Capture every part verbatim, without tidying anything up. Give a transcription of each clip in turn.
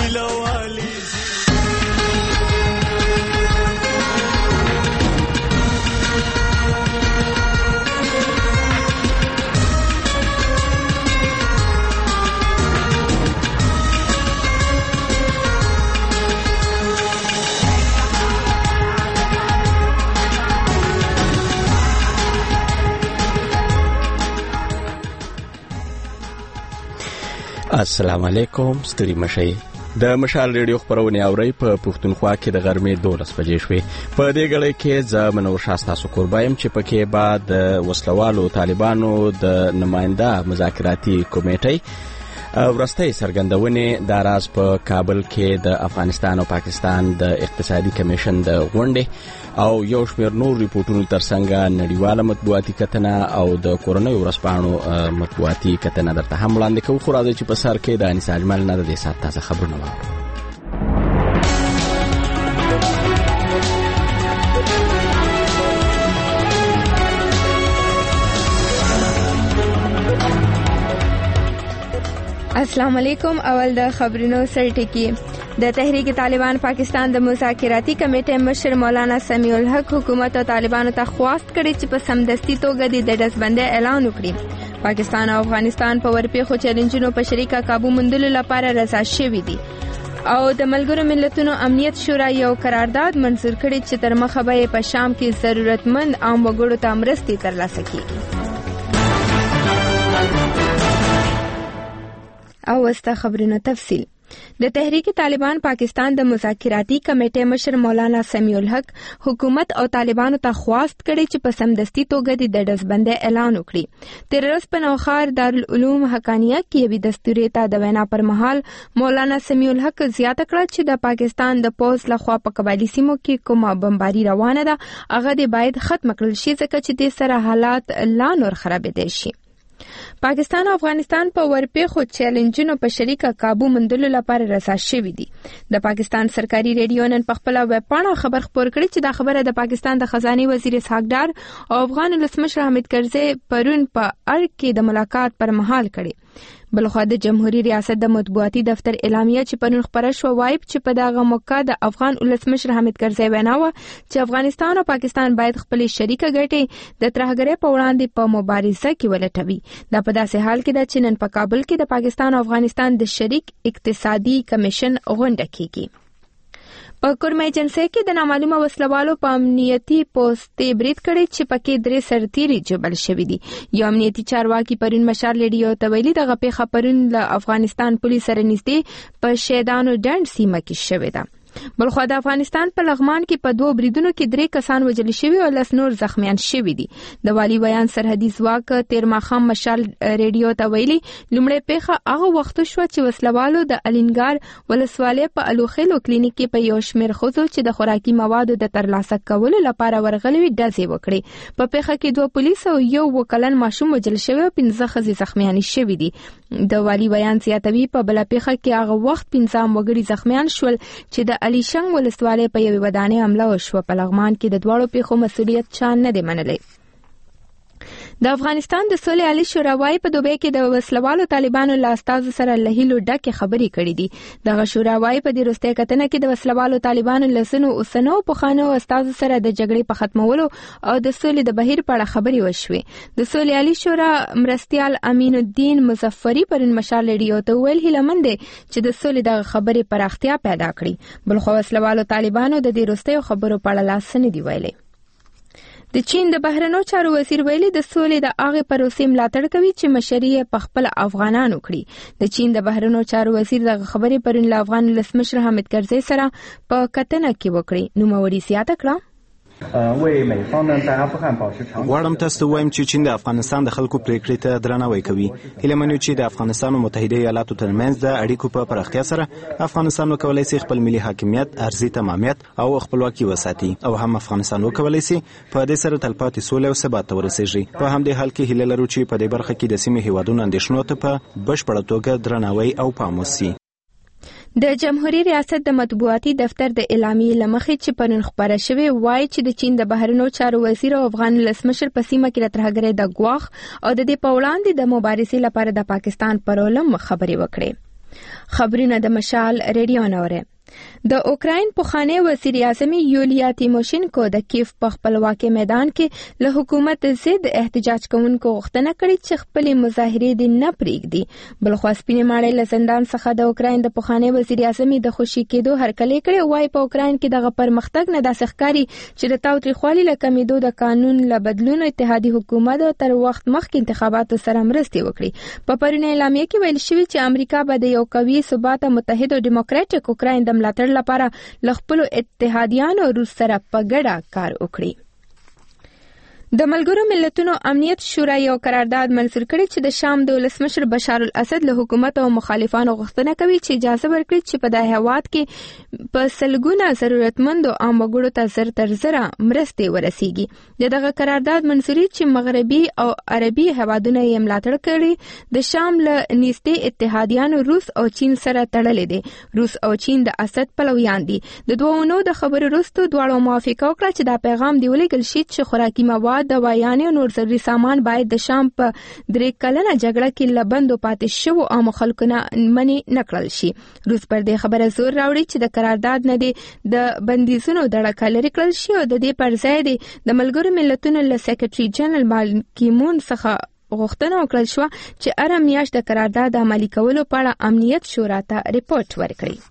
هیلوالی السلام علیکم. ستړي مشئ. د مشال ریډیو خبرونه اوري په پښتونخوا کې د غرمې دولس بجې شوې. په دې غړې کې زه منور شاستا سکور بایم چې پکې بعد د وسلوالو طالبانو د نماینده مذاکراتي کمیټې ورستۍ سرګندونې د راز په کابل کې د افغانستان او پاکستان د اقتصادي کمیشن د غونډې او یو شمېر نور ریپورتونو ترڅنګ نړیواله مطبوعاتي کتنه او د کورونی ورځپاڼو مطبوعاتي کتنه درته هم وړاندې کوو. خو راځي چې په سر کې د انیس اجمل نه د دې ساعت تازه خبرونه واورو. السلام علیکم. اول د خبرونو سرټکی. د تحریک طالبان پاکستان د مذاکراتي کمیټې مشر مولانا سمیع الحق حکومت او طالبانو ته خواست کړي چې په سمدستي توګه د ډزبندۍ اعلان وکړي. پاکستان او افغانستان په ورپېښو چیلنجونو په شریکه کابو موندلو لپاره رضا شوي دي او د ملګرو ملتونو امنیت شورا یو قرارداد منظور کړي چې تر مخه به په شام کې ضرورتمند عام وګړو ته مرستې ترلاسه کړي. او وسته خبرونه تفصیل. د تحریک طالبان پاکستان د مذاکراتي کمیټې مشر مولانا سمیع الحق حکومت او طالبانو ته خواست کړي چې په سمدستي توګه د ډزبندۍ اعلان وکړي. تر ورځ په نوښار دارالعلوم حقانیه کې یوې دستوري ته د وینا پر مهال مولانا سمیع الحق زیاته کړه چې د پاکستان د پوز لخوا په قبایلي سیمو کې کومه بمباري روانه ده هغه د باید ختم کړل شي ځکه چې د سره حالات لا نور خرابېدای شي. پاکستان او افغانستان په ورپېښو چیلنجونو په شریکه کابو موندلو لپاره رضا شوي دي. د پاکستان سرکاري ریډیو نن په خپله ویبپاڼه خبر خپور کړی چې دا خبره د پاکستان د خزانه وزیر اسحاق ډار او افغان ولسمشر حامد کرزي پرون په ارګ کې د ملاقات پر مهال کړی. بلخوا د جمهوریت ریاست د مطبوعاتي دفتر اعلامیه چې پرون خبره شو وایي چې په دغه موقع د افغان ولسمشر حامد کرزي وینا و چې افغانستان او پاکستان باید خپل شریکه ګټې د ترهګرۍ په وړاندې په مبارزه کې ولټوي. دا په داسې حال کې ده چې نن په کابل کې د پاکستان او افغانستان د شریک اقتصادي کمیشن غونډه کیږي. په کورمه ایجنسی کې د نامعلومه وسلوالو په امنیتي پوسټ برید کړي چې پکې درې سرتیري جبل شوي دي. یو امنیتي چارواکي پرون مشال ریډیو ته ویلي دغه پیښه پرون له افغانستان پولیس سره نږدې په شیدانو ډنډ سیمه کې شوې ده. بلخوا د افغانستان په لغمان کې په دوه بریدونو کې درې کسان وژل شوي او لس نور زخمیان شوي دي. د والي بیان سرحدي ځواک تیر ماښام مشال ریډیو ته ویلي لومړی پیښه هغه وخت شوه چې وسلوالو د الینګار ولسوالۍ په الوخیلو کلینیک کې په یو شمېر ښځو چې د خوراکي موادو د ترلاسه کولو لپاره ورغلي وي ډزې وکړې. په پیښه کې دوه پولیس او یو اووه کلن ماشوم وژل شوی او پنځه ښځې زخمیانې شوي دي. د والي بیان زیاتوي په بله پیښه کې هغه وخت پنځه وګړي زخمیان شول چې د علی شنګ ولسوالۍ په یوې ودانۍ حمله وشوه. په لغمان کې د دواړو پیښو مسؤلیت چا نه دی منلی. د افغانستان د سولې عالی شورا وايي په دوبۍ کې د وسلوالو طالبانو له استازو سره له هیلو ډکې خبرې کړې دي. دغه شورا وايي په دې وروستۍ کتنه کې د وسلوالو طالبانو له ځینو اوسنو پخوانیو استازو سره د جګړې په ختمولو او د سولې د بهیر په اړه خبرې وشوې. د سولې عالی شورا مرستیال امین الدین مظفری پرون مشال ریډیو ته ویل هیلهمند دي چې د سولې دغه خبرې پراختیا پیدا کړي. بلخو وسلوالو طالبانو د دې وروستیو خبرو په اړه لاس نه دی ویلي. د چین د بهرنیو چارو وزیر ویلي د سولې د هغې پروسې ملاتړ کوي چې مشري یې په خپل افغانانو کړي. د چین د بهرنیو چارو وزیر دغه خبرې پرون له افغان ولسمشر حامد کرزي سره په کتنه کې وکړې. نوموړي زیاته کړه غواړم تاسو ته وایم چې چین د افغانستان د خلکو پریکړې ته درناوی کوي. هیله منو چې د افغانستان او متحده ایالاتو ترمنځ د اړیکو په پراختیا سره افغانستان وکولای شي خپل ملي حاکمیت، ارضي تمامیت او خپلواکي وساتي او هم افغانستان وکولای شي په دې سره تلپاتې سوله او ثبات ته ورسیږي. په همدې حال کې هیله لرو چې په دې برخه کې د سیمې هیوادونو اندېښنو ته په بشپړه توګه درناوی او پام وشي. د جمهوریت ریاست د مطبوعاتي دفتر د اعلامیې لمخې چې پرون خبره شوې وایي چې د چین د بهرنیو چارو وزیر او افغان ولسمشر په سیمه کې د ترهګرۍ د ګواښ او د دې په وړاندې د مبارزې لپاره د پاکستان پر علم خبرې وکړې. خبرونه د مشال ریډیو نوره. د اوکراین پخوانی وزیر اعظم یولیا تیموشینکو د کیف په خپلواکي میدان کې له حکومت ضد احتجاج کوونکو غوښتنه کړې چې خپل مظاهرې دې نه پرېږدي. بلخوا سپینې ماڼۍ له زندان څخه د اوکراین د پخوانی وزیر اعظم د خوشي کېدو هرکلی کړی. وايي په اوکراین کې دغه پرمختګ نه داسې ښکاري چې د تاوتریخوالي له کمیدو د قانون له بدلون اتحادي حکومت تر وخت مخکې انتخاباتو سره مرستې وکړي. په پرونه اعلامیه کې ویل شوی چې امریکا به د یو قوي ثبات متحد او ډیموکراټیک اوکراین د ملاتړ لپاره ل خپل اتحادیانو روس سره په ګډه کار وکړي. د ملګرو ملتونو امنیت شورا یو قرارداد منظور کړی چې د شام د ولسمشر بشار الاسد له حکومت او مخالفانو غوښتنه کوي چې اجازه ورکړي چې په دغه هیواد کې په سلګونه ضرورتمندو عام وګړو ته زر تر زره مرستې ورسیږي. دغه قرارداد منظوري چې مغربي او عربي هیوادونه یې ملاتړ کړي د شام له نږدې اتحادیانو روس او چین سره تړلې دي. روس او چین د اسد پلویان دي. د دوه نو د خبرو وروسته دواړو موافقه وکړه چې دا پیغام دی ولېږل شي چې خوراکي مواد دوايانې او نور ضروري سامان باید د شام په درې کلنه جګړه کې لبندو پاتې شو عام خلکو نه منی نکړل شي. روس پر دې خبره زور راوړي چې د قرارداد نه دی د بندیزونو دړه لري کړل شي او د دې پر ځای دی د ملګرو ملتونو له سیکریټري جنرال بان کی مون څخه غوښتنه وکړل شو چې هر میاشت د قرارداد عملي کولو په اړه امنیت شورا ته ریپورت ورکړي.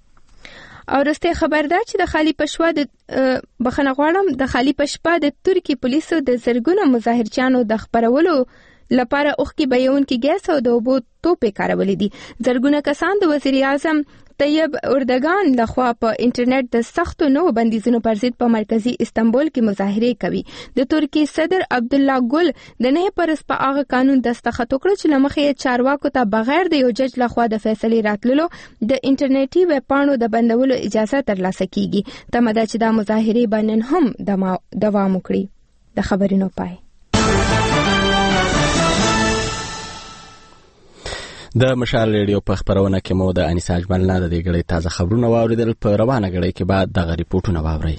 او رسته خبر ده چې د خالی پښوا د بخنه غواړم د خالی پښپا د ترکی پولیسو د زرګونو مظاهرچیانو د خبرولو لپاره اوخکي بیون کې ګیس او د اوبو توپې کارولې دي. زرګونه کسان د وزیر اعظم طیب اردوغان لخوا په انټرنیټ د سختو نو بندیزونو پر ضد په مرکزی استنبول کې مظاهره کوي. د ترکی صدر عبدالله ګل د نه پرس په هغه قانون دستخط وکړ چې لمخې چارواکو ته بغیر د یو جج لخوا د فیصلې راتللو د انټرنیټي ویب پاڼو د بندولو اجازه ترلاسه کیږي. تمه چې دا مظاهره باندې هم دوام وکړي. د خبرونو پای. د مشال ریډیو په خبرونه کې مو د انیسا اجمل نه د دې غړي تازه خبرونه واوریدل. په روانه غړي کې بعد دغه ریپورتونه واوري.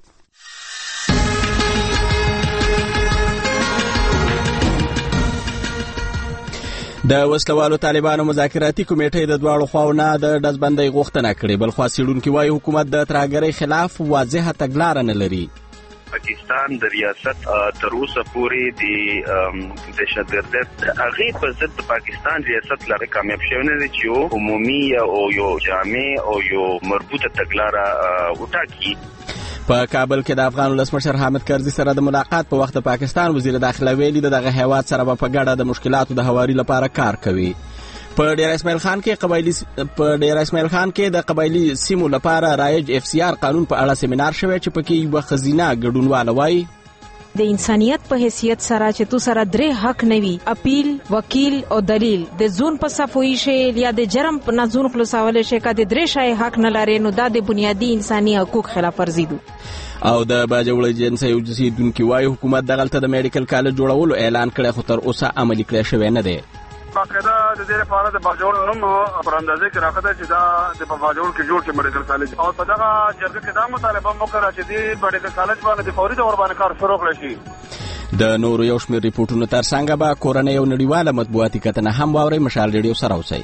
د وسلوالو طالبانو مذاکراتي کمیټې د دواړو خواو نه د دزبندۍ غوښتنه کړې. بل خو سیډونکو وايي حکومت د ترهګرۍ خلاف واضحه تګلارې نه لري. پاکستان د ریاست تر اوسه پورې د دهشتګردۍ هغې په ضد د پاکستان ریاست لاره کامیاب شوی نه دی چې یو عمومي او یو جامع او یو مربوطه تګلاره وټاکي. په کابل کې د افغان ولسمشر حامد کرزي سره د ملاقات په وخت د پاکستان وزیر داخله ویلي دغه هیواد سره په ګډه د مشکلاتو د هواري لپاره کار کوي. په ډیر اسماعیل خان کې قبایلی په ډیر اسماعیل خان کې د قبایلی سیمو لپاره رایج اف سی آر قانون په اړه سیمینار شوی چې پکې یو خزینه ګډونوال وایي د انسانیت په حیثیت سره چې تو سره درې حق نوي اپیل وکیل او دلیل د زون په صفوي شي یا د جرم په نزون خلاصول شي کده درې شای حق نه لري نو د بنیادی انساني حقوق خلاف ورزي دي. او د باجوړ جنسي او جسیدونکو وايي حکومت دغلته د میډیکل کالج جوړولو اعلان کړی خو تر اوسه عملي کړی شوی نه دی. باقاعده د دې لپاره د باجوړ نوم پر اندازې کې راغلی چې دا د باجوړ کې جوړ کې میډیکل کالج او په دغه جرګه کې دا مطالبه وکړه چې د میډیکل کالج باندې د فوري تور باندې کار شروع کړي شي. د نورو یو شمېر ریپورتونو ترڅنګ به کورنۍ او نړیواله مطبوعاتي کتنه هم واوري. مشال ریډیو سره اوسئ.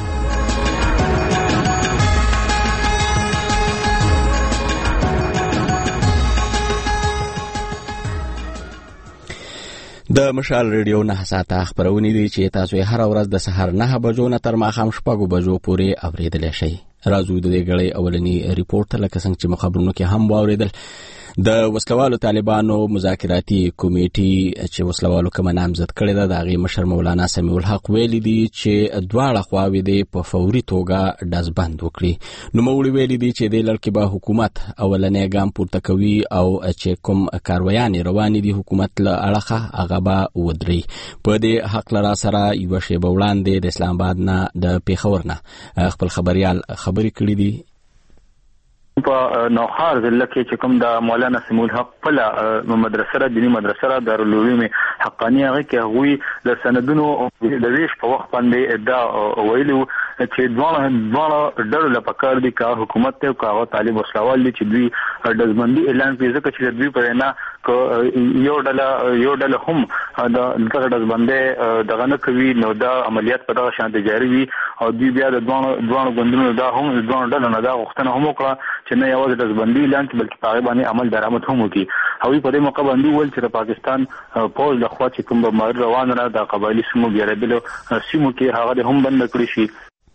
د مشال ریډیو نه ساته خبرونه دي چې تاسو یې هر ورځ د سحر نه بجو نه تر ماښام شپږو بجو پورې اوریدلی شئ. راځو د دې غړي اولنی ریپورت لکه څنګه چې مخابرونو کې هم واوریدل. د وسلوالو طالبانو مذاکراتي کمیټې چې وسلوالو کوم نامزد کړی ده د هغې مشر مولانا سمیع الحق ویلي دي چې دواړه خواوې دې په فوري توګه ډزبند وکړي. نوموړي ویلي دي چې دې لړ کې به حکومت اولنی ګام پورته کوي او چې کوم کارویانې روانې دي حکومت له اړخه هغه به ودري. په دې حق لرا سره یوه شیبه وړاندې د اسلام آباد نه د پیښور نه خپل خبریال خبرې کړي دي. په نوخار ضلع کې چې کوم د مولانا سمیع الحق په مدرسه را دینی مدرسه را دارالعلوم حقانی هغه کې هغوی د سندونو د ویش په وخت باندې ادعا ویلو چې دواړه دواړه ډلو له پکار دي که حکومت ته او که طالب وسلوال دي چې دوی ډزبندي اعلان کړي ځکه چې دوی په وینا یو ډله یو ډله هم د دغه دزبندې دغه نه کوي نو دا عملیات په دغه شان جاری وي او دوی بیا د دوه دوه غوندونو دا هم دوه ډله نه دا غوښتنه هم وکړه چې نه یوازې دزبندي اعلان کړي بلکې په باندې عمل درآمد هم وکړي. هغوی په دې موقع باندې ول چې د پاکستان پوز د خوا چې کوم بمار روان را د قبایلی سیمو بیرابلو سیمو کې هغه هم بند کړی شي.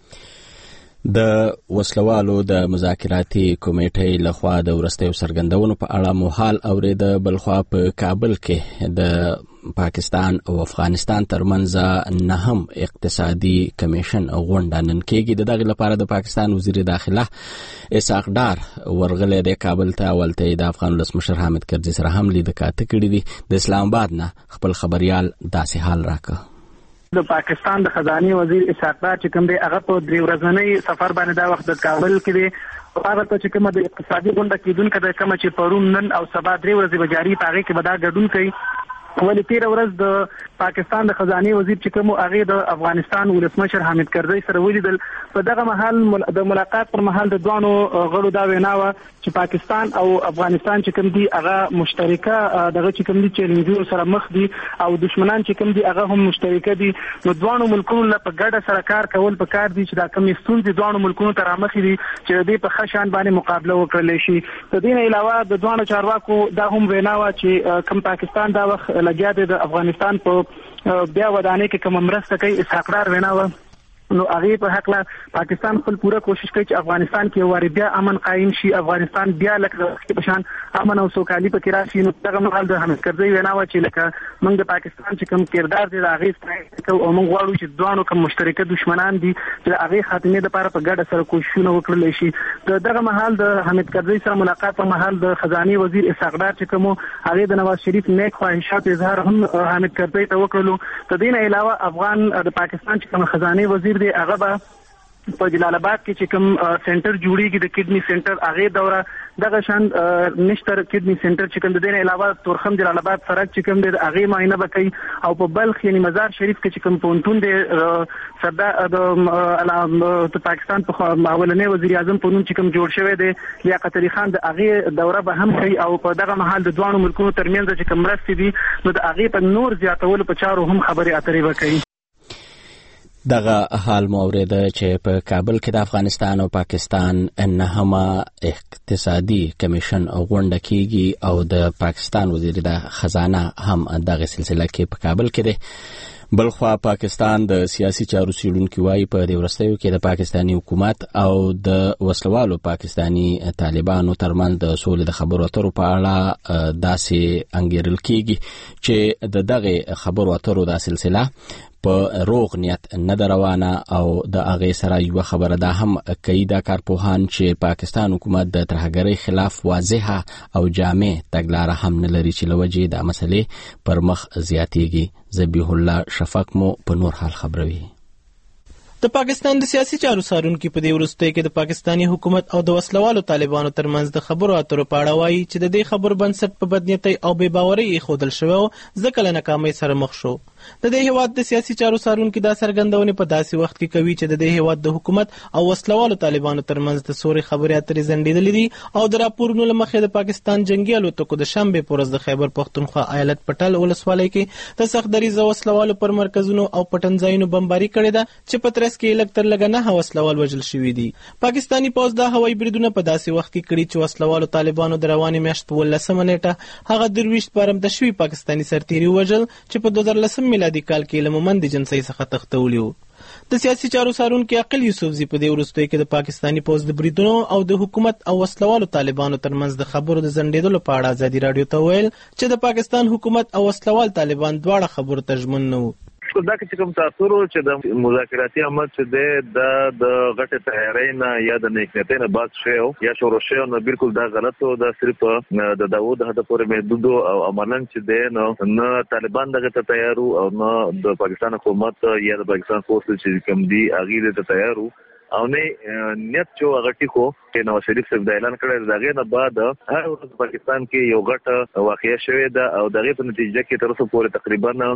د وسلوالو د مذاکراتي کمیټې لخوا د ورستیو څرګندونو په اړه مو حال اورېده. بلخوا په کابل کې د پاکستان او افغانستان ترمنځ نهم اقتصادي کمیشن غونډه نن کېږي. د دغه لپاره د پاکستان وزیر داخله اسحاق ډار ورغلی دی کابل ته. ولته د افغان ولسمشر حامد کرزي سره هم لید کاته کړی دی. د اسلام آباد نه خپل خبريال داسې حال راکړ. د پاکستان د خزانه وزیر اسحاق ډار چې کوم دی هغه په درې ورځنی سفر باندې دا وخت د کابل کې دی. هغه ته چې کوم د اقتصادي غونډه کېدونکې د کوم چې پرون نن او سبا درې ورځې به جاری پاغي کې به دا ګډون کوي. ولې تیر ورځ د پاکستان د خزانه وزیر چې کوم هغه د افغانستان ولسمشر حامد کرزي سره ولیدل. په دغه محل د ملاقات پر محل د دوانو غړو دا وینا و چې پاکستان او افغانستان چې کوم دي هغه مشترکه دغه چې کوم دي چیلنجونو سره مخ دي او دشمنان چې کوم دي هغه هم مشترکه دي. نو دوانو ملکونو له په ګډه سره کار کول په کار دي چې دا کوم ستونزې دوانو ملکونو ته رامخې دي چې دې په خشان باندې مقابله وکړل شي. د دې نه علاوه د دوانو چارواکو دا هم وینا و چې کوم پاکستان دا وخت لګیا دی د افغانستان په بیا ودانې کې کوم مرسته کوي. اسحاق ډار وینا و نو هغه په حق لا پاکستان خپل پوره کوشش کوي چې افغانستان کې واري بیا امن قائم شي. افغانستان بیا لکه په شان امن او سوکالي پکې راشي. نو دغه مهال د حامد کرزي وینا و چې لکه موږ د پاکستان چې کوم کردار دی هغه ستایو او موږ غواړو چې دوانو کوم مشترکه دشمنان دي چې هغه خاتمه لپاره په ګډه سره کوششونه وکړل شي. دغه مهال د حامد کرزي سره ملاقات په مهال د خزانه وزیر اسحاق ډار چې کوم هغه د نواز شریف نیک خواهشات اظهار هم حامد کرزي ته وکړلو. د دې نه علاوه افغان د پاکستان چې کوم خزانه وزیر دی هغه به په جلال آباد کې چې کوم سنټر جوړیږي د کډنی سنټر هغه دوره دغه شان نشتر کډنی سنټر چې کوم د دې علاوه تورخم جلال آباد سرک چې کوم د هغه معاینه وکړي او په بلخ یعنی مزار شریف کې چې کوم پونتون د صدا د پاکستان په اولنې وزیر اعظم په نوم چې کوم جوړ شوی دی لیاقت علي خان د هغه دوره به هم کوي او په دغه محل د دوانو ملکونو ترمنځ چې کوم مرستې دي نو د هغه په نور زیاتولو په چارو هم خبرې اترې وکړي. دغه حال مو اوریده چې په کابل کې د افغانستان او پاکستان نهمه اقتصادي کمیشن غونډه کیږي او د پاکستان وزیر د خزانه هم دغه سلسله کې په کابل کې دی. بلخوا پاکستان د سیاسي چارو څیړونکو وايي په دې ورستیو کې د پاکستاني حکومت او د وسلوالو پاکستاني طالبانو ترمنځ د سولې د خبرو اترو په اړه داسې انګیرل کیږي چې د دغه خبرو اترو د سلسله په روغ نیت نه روانه او د هغه سره یو خبره ده هم کوي دا کارپوهان چې پاکستان حکومت د ترهګرۍ خلاف واضحه او جامع تګلاره هم نه لري چې لوجې د مسلې پر مخ زیاتېږي. ذبیح الله شفق مو په نور حال خبروي. د پاکستان د سیاسي چارو څارونکو په دې وروستیو کې د پاکستاني حکومت او د وسلوالو طالبانو ترمنځ د خبرو اترو په اړه وایي چې د دې خبرو بنسټ په بدنیتۍ او بې باورۍ ایښودل شوی و ځکه له ناکامۍ سره مخ شو. د دې هیواد د سیاسي چارو څارونکو دا څرګندونې په داسې وخت کې کوي چې د دې هیواد د حکومت او وسلوالو طالبانو ترمنځ د سوري خبرې اترې ځنډېدلې دي او د راپورونو له مخې د پاکستان جنگي الوتکو د شنبې په ورځ د خیبر پښتونخوا ایالت پټل ولسوالۍ کې د سخت دریځه وسلوالو پر مرکزونو او پټنځایونو بمباري کړې ده چې په ترڅ کې لږ تر لږه نه وسلوال وژل شوي دي. پاکستاني پوځ دا هوایي بریدونه په داسې وخت کې کړي چې وسلوالو طالبانو د روانې میاشت په ولسمه نیټه هغه درویشت بارمته شوي پاکستاني سرتیري وژل چې په دوه زره لسم میلادي کال کې مومند جنسي څخه تختولی و. د سیاسي چارو څارونکي عقل یوسفزي په دې وروستیو کې د پاکستاني پوځ د بریدونو او د حکومت او وسلوالو طالبانو ترمنځ د خبرو د ځنډېدلو په اړه ازادي راډیو ته ویل چې د پاکستان حکومت او وسلوال طالبان دواړه خبرو ته ژمن نه وو. دا چې کوم تاثیر چې د مذاکراتي عمل چې د د غټه تیاری نه یا د نیکنیت نه بعد شو یا شروع شو نو بالکل دا غلط او دا صرف د داوود هدا پورې محدود او عملاً چې د نو نه طالبان دغه تیارو او نه د پاکستان حکومت یا د پاکستان فورس چې کوم دی اغه د تیارو او نه نیت چې هغه ټیکو چې نو شریف صاحب د اعلان کړی دغه نه بعد هر ورځ پاکستان کې یو غټه واقعیا شوې ده او دغه په نتیجه کې تر اوسه پورې تقریبا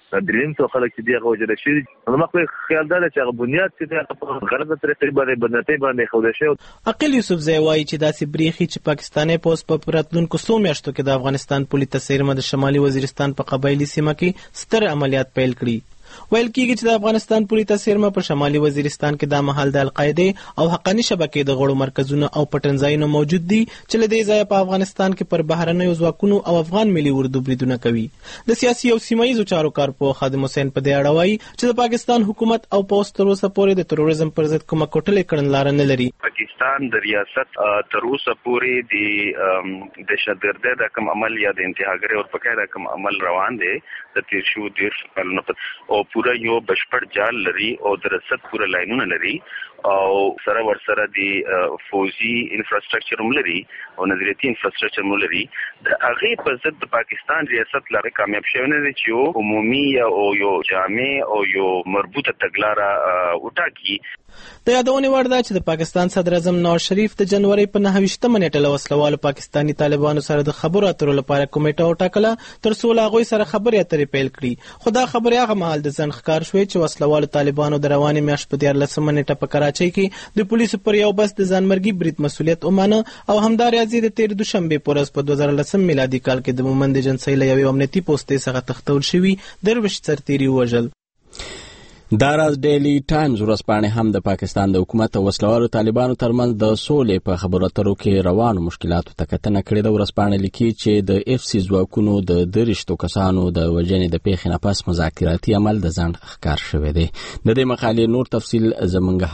دریم څو خلک چې دی غوجره شي نو مخه خیال دا چې هغه بنیاد چې په غلطه طریقې باندې باندې باندې خوده شي. عقیل یوسف زئی وایي چې داسې بریخي چې پاکستاني پوس په راتلونکو څو میاشتو کې د افغانستان پولي تسیرمه د شمالي وزیرستان په قبایلی سیمه کې ستر عملیات پیل کړي. ویل کېږي چې د افغانستان پولي تسیرمه په شمالي وزیرستان کې د مهال د القاعده او حقاني شبکې د غړو مرکزونه او پټنځایونه موجود دي چې له دې ځایه په افغانستان کې پر بهرنیو ځواکونو او افغان ملي اردو بریدونه کوي. د سیاسي او سیمایي چارو کارپوه خادم حسین په دې اړه وایي چې د پاکستان حکومت او پوس تر اوسه پورې د تروریزم پر ضد کومه کوټلې کړنلاره نه لري. پاکستان د ریاست تر اوسه پورې د دهشتګردۍ د کوم عمل یا د انتهاګرۍ او پکې د کوم عمل روان دي د تیر شو ډیر کلونو او پورا یو بشپړ جال لري او د رسد پورا لاینونه لري او سره ور سره د فوزي انفراستراکچر هم لري او نظریاتي انفراستراکچر هم لري. د هغه په ضد د پاکستان ریاست لاره کامیاب شوی نه دی چې عمومي او یو جامع او یو مربوطه تګلاره وټاکي. د یادونې وړ ده چې د پاکستان صدر اعظم نواز شریف د جنوري په نهه ویشتمه نیټه له وسلوالو پاکستاني طالبانو سره د خبرو اترو لپاره کمیټه وټاکله تر څو له هغوی سره خبرې اترې پیل کړي. خو دا خبرې هغه مهال د ځنډ ښکار شوې چې وسلوالو طالبانو د روانې میاشت په دیارلسمه نیټه په کراچۍ کې د پولیسو پر یو بس د ځانمرګي برید مسؤلیت ومانه او همداراز د تیر دوشنبه په ورځ په دوه زره لسم میلادي کال کې د مومند جنسۍ له یوې امنیتي پوستې څخه تښتول شوي درویش سرتیري ووژل. دا راز ډیلی ټایمز ورځپاڼې هم د پاکستان د حکومت او وسلوالو طالبانو ترمنځ د سولې په خبرو اترو کې روانو مشکلاتو ته کتنه کړې ده. ورځپاڼه لیکي چې د اف سی ځواکونو د دریشتو کسانو د وژنې د پیښې نه پس مذاکراتي عمل د ځنډ ښکار شوی دی. د دې مقالې نور تفصیل زموږ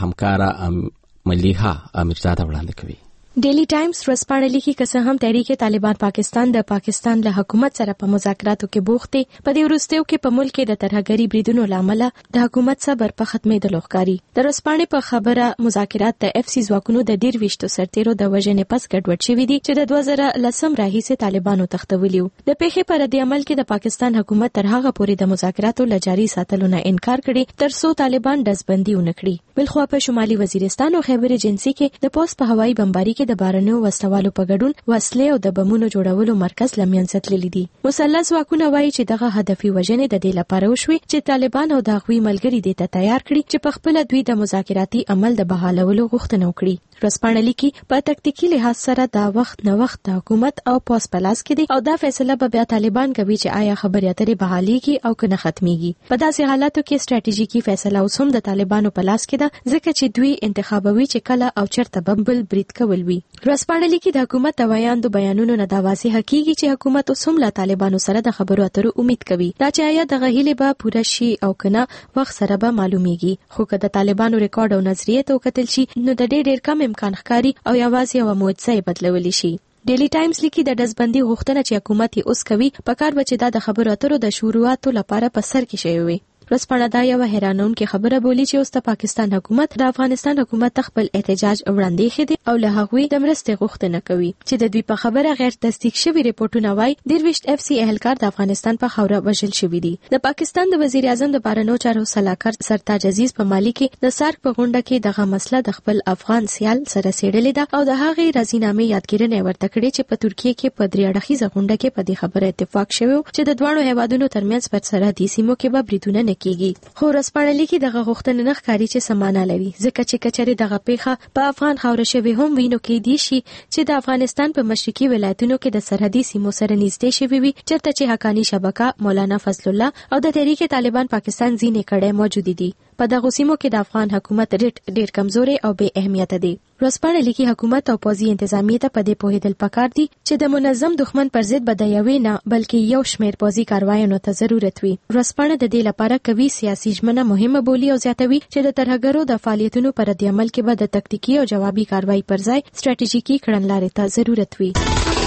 همکاره ملیحه امیرزاده وړاندې کوي. ډیلی ټایمز ورځپاڼه لیکي که څه هم تحریک طالبان پاکستان د پاکستان له حکومت سره په مذاکراتو کې بوخت دی، په دې وروستیو کې په ملک کې د ترهګرۍ بریدونو له امله د حکومت صبر په ختمېدلو ښکاري. د ورځپاڼې په خبره مذاکرات د اف سی ځواکونو د ډېر ویشتو سرتیرو د وژنې پس ګډوډ شوي دي چې د دوه زره لسم راهیسې طالبانو تښتولي وو. د پیښې په رد عمل کې د پاکستان حکومت تر هغه پورې د مذاکراتو له جاري ساتلو نه انکار کړي تر څو طالبان ډزبندي ونه کړي. بلخوا په شمالي وزیرستان او خیبر جنسي کې د پوس په هوایي بمباري کې د بارنیو وسلوالو په ګډون وسلې او د بمونو جوړولو مرکز لمنځه تللی دي. مسلح ځواکونه وایي چې دغه هدفي وژنې د دې لپاره وشوي چې طالبان او د هغوی ملګري دې ته تیار کړي چې په خپله دوی د مذاکراتي عمل د بحالولو غوښتنه وکړي. ورځپاڼه لیکي په تکتیکي لحاظ سره دا وخت نه وخت د حکومت او پوس په لاس کې دی او دا فیصله به بیا طالبان کوي چې آیا خبرې اترې بحالېږي او که نه ختمیږي. په داسې حالاتو کې ستراتیژیکي فیصله اوس هم د طالبانو په لاس کې ده ځکه چې دوی انتخابوي چې کله او چېرته به بل برید کول وي. ورځپاڼه لیکي د حکومت د ویاندو بیانونو نه دا واضح کېږي چې حکومت اوس هم له طالبانو سره د خبرو اترو امید کوي. دا چې آیا دغه هیلې به پوره شي او که نه وخت سره به معلومیږي. خو که د طالبانو ریکارډ او نظریې ته وکتل شي نو د ډېر ډېر کم امکان ښکاري او یوازې یوه معجزه یې بدلولی شي. ډیلی ټایمز لیکي د ډزبندي غوښتنه چې حکومت یې اوس کوي په کار به چې دا د خبرو اترو د شروعاتو لپاره په سر کې شوی وي. ورځپاڼه دا یوه حیرانونکې خبره بولي چې اوس د پاکستان حکومت د افغانستان حکومت ته خپل احتجاج وړاندې ایښی او له هغوی د مرستې غوښتنه کوي چې د دوی په خبره غیر تصدیق شوي ریپورټونه وایي دېرویشت اف سی اهلکار د افغانستان په خاوره وژل شوي دي. د پاکستان د وزیر اعظم د بهرنیو چارو سلاکار سرتاج عزیز په مالي کې د سارک په غونډه کې دغه مسله د خپل افغان سیال سره څېړلې ده او د هغې راضینامې یادګیرنه ورته کړې چې په ترکیه کې په درې اړخیزه غونډه کې په دې خبره اتفاق شوی چې د دواړو هیوادونو ترمنځ پر سرحدي سیمو کې به بریدونه نه کیږي. خو ورځپاڼه لیکي دغه غوښتنه نه ښکاري چې سمانه لري ځکه چې کچرې دغه پیښه په افغان خاوره شوې هم وي نو کېدی شي چې د افغانستان په مشرقي ولایتونو کې د سرحدي سیمو سره نږدې شوي وي چېرته چې حقاني شبکه مولانا فضل الله او د تحریک طالبان پاکستان ځینې کړۍ موجودې دي. په دغو سیمو کې د افغان حکومت ریټ ډېر کمزوري او بې اهمیته دی. ورځپاڼه لیکي حکومت او پوځي انتظامیې ته په دې پوهېدل پکار دي چې د منظم دښمن پر ضد به د یوې نه بلکې یو شمېر پوځي کاروایانو ته ضرورت وي. ورځپاڼه د دې لپاره قوي سیاسي ژمنه مهمه بولي او زیاتوي چې د ترهګرو د فعالیتونو پر رد عمل کې به د تکتیکي او جوابي کاروایي پر ځای ستراتیژیکي کړنلارې ته ضرورت وي.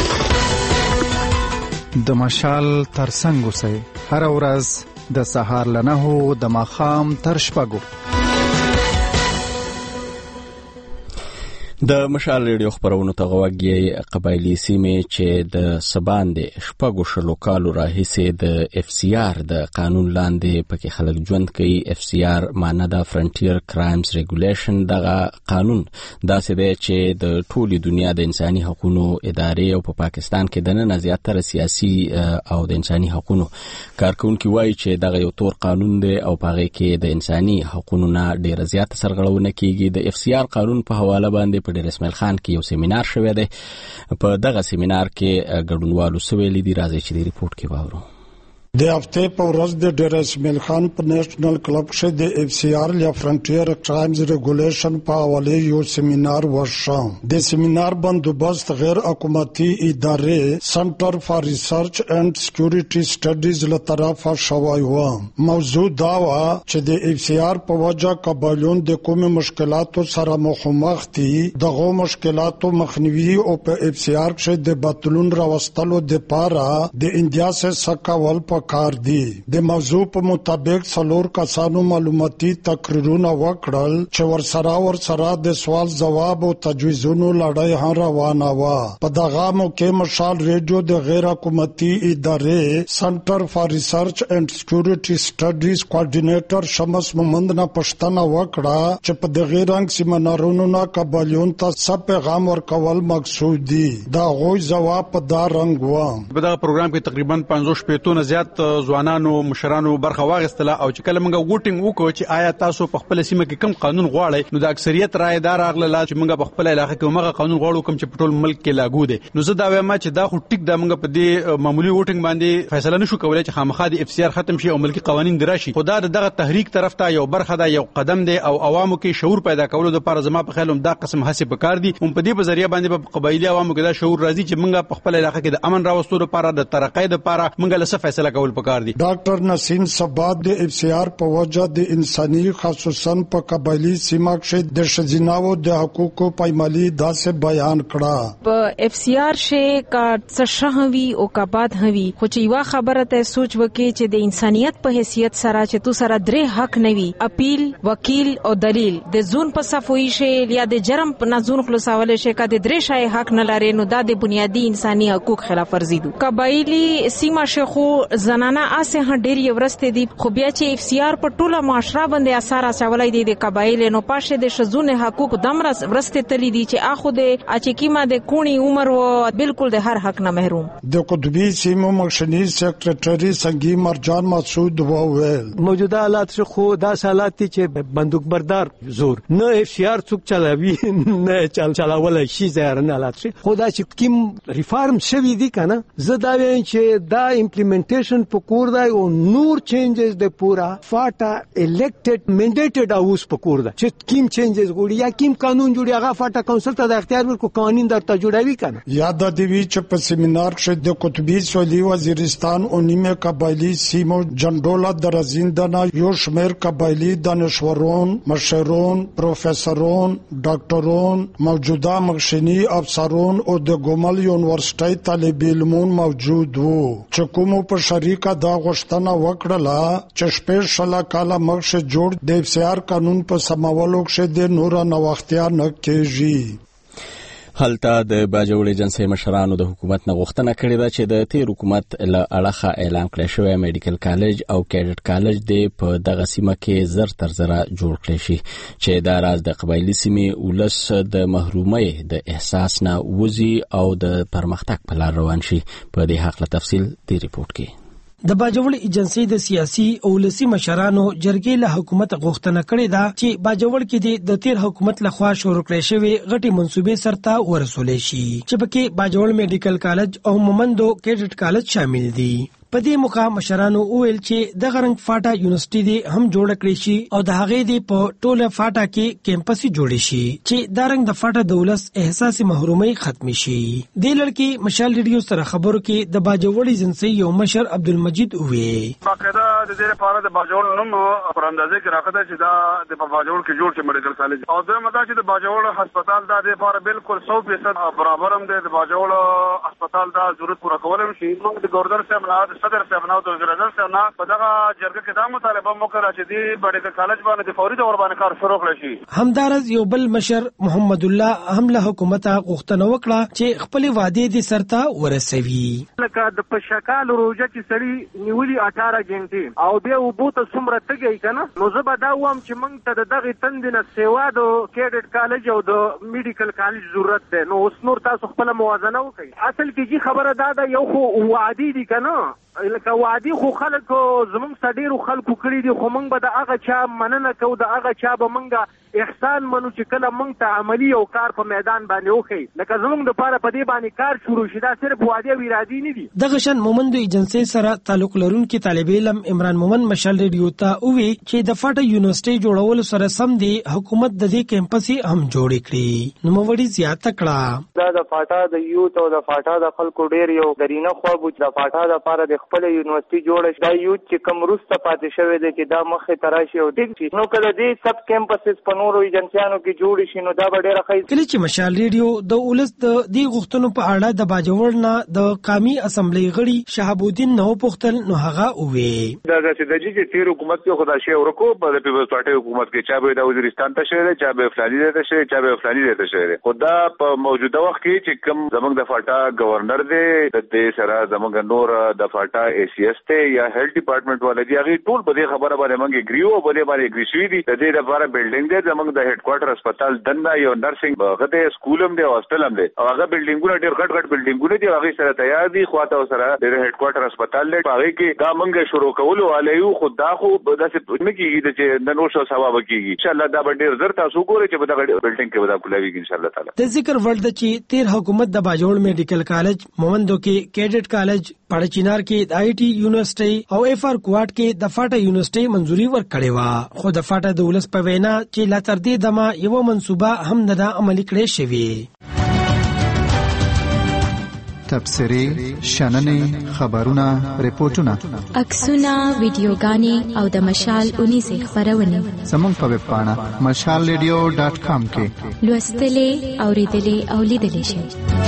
د مشال ترڅنګ اوسئ هره ورځ د سهار له نهو د ماښام تر شپږو. د مشال ریډیو خبرونو ته غوږی قبایلی سیمې چې د سبان د شپږو شلو کالو راهیسې د اف سی آر د قانون لاندې پکې خلک ژوند کوي. اف سی آر معنی د فرنټیر کرایمز ریګولیشن. دغه قانون داسې دی چې د ټولي دنیا د انساني حقوقو ادارې او په پاکستان کې د نن زیاتره سیاسي او د انساني حقوقو کارکونکو وایي چې دغه یو تور قانون دی او په هغه کې د انساني حقوقو نه ډیره زیاته سرغړونه کیږي. د اف سی آر قانون په حواله باندې په ډیر اسماعیل خان کې یو سیمینار شوی دی. په دغه سیمینار کې ګډونوالو سویل دي. راځي چې د ریپورت کې واورو. د هفته په ورځ د ډیر اسماعیل خان په نېشنل کلب کې د اف سی آر یا فرنټیر کرایمز ریګولیشن په حواله یو سیمینار وشو. د سیمینار بندوبست غیر حکومتي ادارې سنټر فار ریسرچ اینڈ سکیورټي سټډیز له طرفه شوی و. موضوع دا و چې د اف سی آر په وجه قبایلون د کومو مشکلاتو سره مخامخ دي. دغه مشکلاتو مخنیوي او په اف سی آر کې د بدلون راوستلو لپاره د انډیا سره سکاول په کار دی. د موضوع په مطابق څلور کسانو معلوماتي تقریرونه وکړل چې ورسره ورسره د سوال جواب او تجویزونو لړۍ هم روانه و. په دغه موقع مشال ریډیو د غیر حکومتي ادارې سنټر فار ریسرچ اینڈ سکیورټي سټډیز کوارډینیټر شمس محمد نه پښتنه وکړه چې په دغه رنګ سیمینارونو نه قبایلون ته څه پیغام ورکول مقصود دي. دا غوي جواب په دا رنګ و. په دغه پروګرام کې تقریبا پنځوس شپږ زیات ځوانانو مشرانو برخه واغستله او چې کله موږ ووټینګ وکړو چې آیا تاسو په خپل سیمه کې کوم قانون غواړئ نو د اکثریت رائے دار اغله چې موږ په خپل علاقې کې موږ قانون غواړو کوم چې په ټول ملک کې لاګو دي. نو زه دا وایم چې دا خو ټیک د موږ په دې معمولی ووټینګ باندې فیصله نشو کولای چې خامخا د اف سی آر ختم شي او ملکی قوانين دراشي. خو دا دغه تحریک طرف ته یو برخه ده، یو قدم دی او عوامو کې شعور پیدا کولو لپاره زما په خیال هم دا قسم هڅه وکړ دي. هم په دې په ذریعہ باندې په قبایلی عوامو کې دا شعور راځي چې موږ په خپل علاقې کې د امن راوستلو لپاره د ترقۍ لپاره موږ له څه فیصله کول پکار دي. ډاکټر نسیم سبات د اف سی آر په وجه د انساني خصوصا په قبایلی سیمه کې د شجناو د حقوقو پایمالي داسې بیان کړه. په اف سی آر شي کا څه شهوي او کا باد هوي خو چې یو خبره ته سوچ وکړي چې د انسانيت په حیثیت سره چې تو سره درې حق نوي اپیل وکیل او دلیل د زون په صفوي شي یا د جرم په نزون خلاصول شي کا د درې شای حق نه لري نو د بنیادی انساني حقوق خلاف ورزي دي. قبایلی سیمه شخو زنانه اسه ډېر یو ورسته دي خو بیا چې اف سی آر په ټوله معاشره باندې اثر اچولای دي د قبایل نو پاشه د شذونه حقوق دمر ورسته تللی دي چې اخو د اچکیما د کونی عمر و بالکل د هر حق نه محروم. د قطبی سیمو مخشنی سیکریټری سنگی مرجان مسعود وویل موجوده حالات خو دا حالات چې بندوق بردار زور نه اف سی آر څوک چلاوي نه چل چلاول شي زهر نه حالات خو دا چې کوم ریفارم شوی دي کنه زه دا وایم چې دا امپلیمنټیشن په کور دی او نور چینجز د پورا فاټا الیکټډ منډیټډ هاوس په کور دی چې کوم چینجز غوړي یا کوم قانون جوړي هغه فاټا کونسل ته د اختیار ورکو قوانین درته جوړوي کنه. یاد دی وی چې په سیمینار کې د قطبی سولي وزیرستان او نیمه قبایلی سیمو جنډولا درزیندنا یو شمیر قبایلی دانشورون مشرون پروفیسورون ډاکټرون موجوده مخشنی افسرون او د ګومل یونیورسيټي طالب علمون موجود وو چې کومو په شریکه دا غوښتنه وکړه چې شپږ شل کاله مخکې جوړ د اف سی آر قانون په سماولو کې د نور نوښتیا نه کېږي. هلته د باجوړي جنسي مشرانو د حکومت نه غوښتنه کړې ده چې د تیر حکومت له اړخه اعلان کړی شوی میډیکل کالج او کیډټ کالج دی په دغه سیمه کې زر تر زره جوړ کړی شي چې دا راز د قبایلی سیمې ولس د محرومۍ د احساس نه وځي او د پرمختګ په لار روان شي. په دې حق له تفصیل دی ریپورت کې. د باجوړ ایجنسی د سیاسي او ولسی مشرانو جرګې له حکومت غوښتنه کړې ده چې باجوړ کې د تیر حکومت لخوا شروع کړې شوی غټي منسوبې سرته ورسولې شي چې پکې باجوړ میډیکل کالج او مومندو کیډټ کالج شامل دي. په دې موقع مشرانو وویل چې د غرنګ فاټا یونیورسيټي دی هم جوړ کړی شي او د هغې دی په ټوله فاټا کې کیمپس جوړ شي چې دا رنګ د فاټا دولس احساس محرومي ختم شي. د لړکی مشال ریډیو سره خبرو کې د باجوړ ایجنسی یو مشر عبدالمجید وی باقاعده د دې لپاره د باجوړ نوم پر اندازې کې راغلی چې دا د باجوړ کې جوړ شي میډیکل کالج او دا مدا چې د باجوړ هسپتال دا د لپاره بالکل سو فیصد برابر هم دی. د باجوړ هسپتال دا ضرورت پوره کولای شي. موږ د گورنر صاحب نه د صدر صاحب نه د وزیر اعظم صاحب نه په دغه جرګه کې دا مطالبه وکړه چې د میډیکل کالج باندې د فوري ډول باندې کار شروع کړي شي. همدارز یو بل مشر محمد الله هم له حکومت غوښتنه وکړه چې خپل وعده دي سرته ورسوي. لکه د پشکال روزه چې سړی نیولي اټاره غنټې او بیا وبوت څومره تګي کنه نو زه به دا وایم چې موږ ته دغه تندنه سیوا د کیډټ کالج او د میډیکل کالج ضرورت ده. نو اوس نور تاسو خپل موازنه وکړئ. اصل کې چې خبره دا ده یو خو وعده دي کنه لکه وعده خو خلک زموږ سړيرو خلکو کړی دي خو موږ به د هغه چا مننه کوو د هغه چا به موږ احسان منو چې کله موږ ته عملی او کار په میدان باندې وکړي. لکه زموږ د پاره په دې باندې کار شروع شي دا صرف وعده او ارادي نه دي. دغه شان مومند ایجنسی سره تعلق لرونکي طالب علم عمران مومن مشال ریډیو ته وی چې د فاټا یونیورسيټي جوړول سره سم دي حکومت د دې کیمپس هم جوړ کړي. نو موړي زیات کړه دا د فاټا د یوت او د فاټا د خلکو ډیر یو درینه خو بوت د فاټا د پاره د خپل یونیورسيټي جوړ شي. دا یوت چې کوم روسته پاتې شوی دی چې دا مخه تراشي او ټیک شي. نو کله دې سب کیمپسز په نورو ایجنسیانو کې جوړ شي نو دا به ډیره ښه. کله چې مشال ریډیو د ولس د دې غوښتنو په اړه د باجوړ نه د قومي اسمبلی غړي شهاب الدین نو پختل نو هغه وې دا چې د جې تیر حکومت کې خدای شي ورکو په پیپلز پارټي حکومت کې چا به د وزیرستان ته شوی چا به فلانی ته شوی چا به فلانی ته شوی. خدا په موجوده وخت کې چې کوم زمونږ د فاټا گورنر دی د دې سره زمونږ نور د فاټا ای سی ایس ته یا هیلث ډپارټمنټ ولې دی هغه ټول په دې خبره باندې موږ ګریو په دې باندې ګری شوی دي. د دې لپاره بلډینګ دی زمونږ د هډ کوارټر هسپتال دنده یو نرسنګ غته سکول هم دی هاسپټل هم دی او هغه بلډینګونه ډېر غټ غټ بلډینګونه دي هغه سره تیار دي خواته سره د هډ کوارټر هسپتال دی هغه کې دا موږ شروع کولو علیو خدا خو داسې نه کیږي چې د نور څه ثواب کیږي. ان شاء الله دا ډېر زر تاسو ګورئ چې په دغه بلډینګ کې ودا کولاوي ان شاء الله تعالی. د ذکر ورته چې تیر حکومت د باجوړ میډیکل کالج مومندو کې کیډټ کالج پړچینار کې د آی ټي یونیورسيټي او اف ار کوارټ کې د فاټا یونیورسيټي منځوري ورکړې و خو د فاټا د ولس په وینا چې لا تر دې دمه یو منصوبه هم نه ده عملي کړې شوې. تبصري شننې خبرونه ریپورتونه عکسونه ویډیوګانې او د مشال اونیزه خبرونه زموږ په ویب پاڼه مشال ریډیو ډاټ کام کې لوستلې اوریدلې او لیدلې شئ.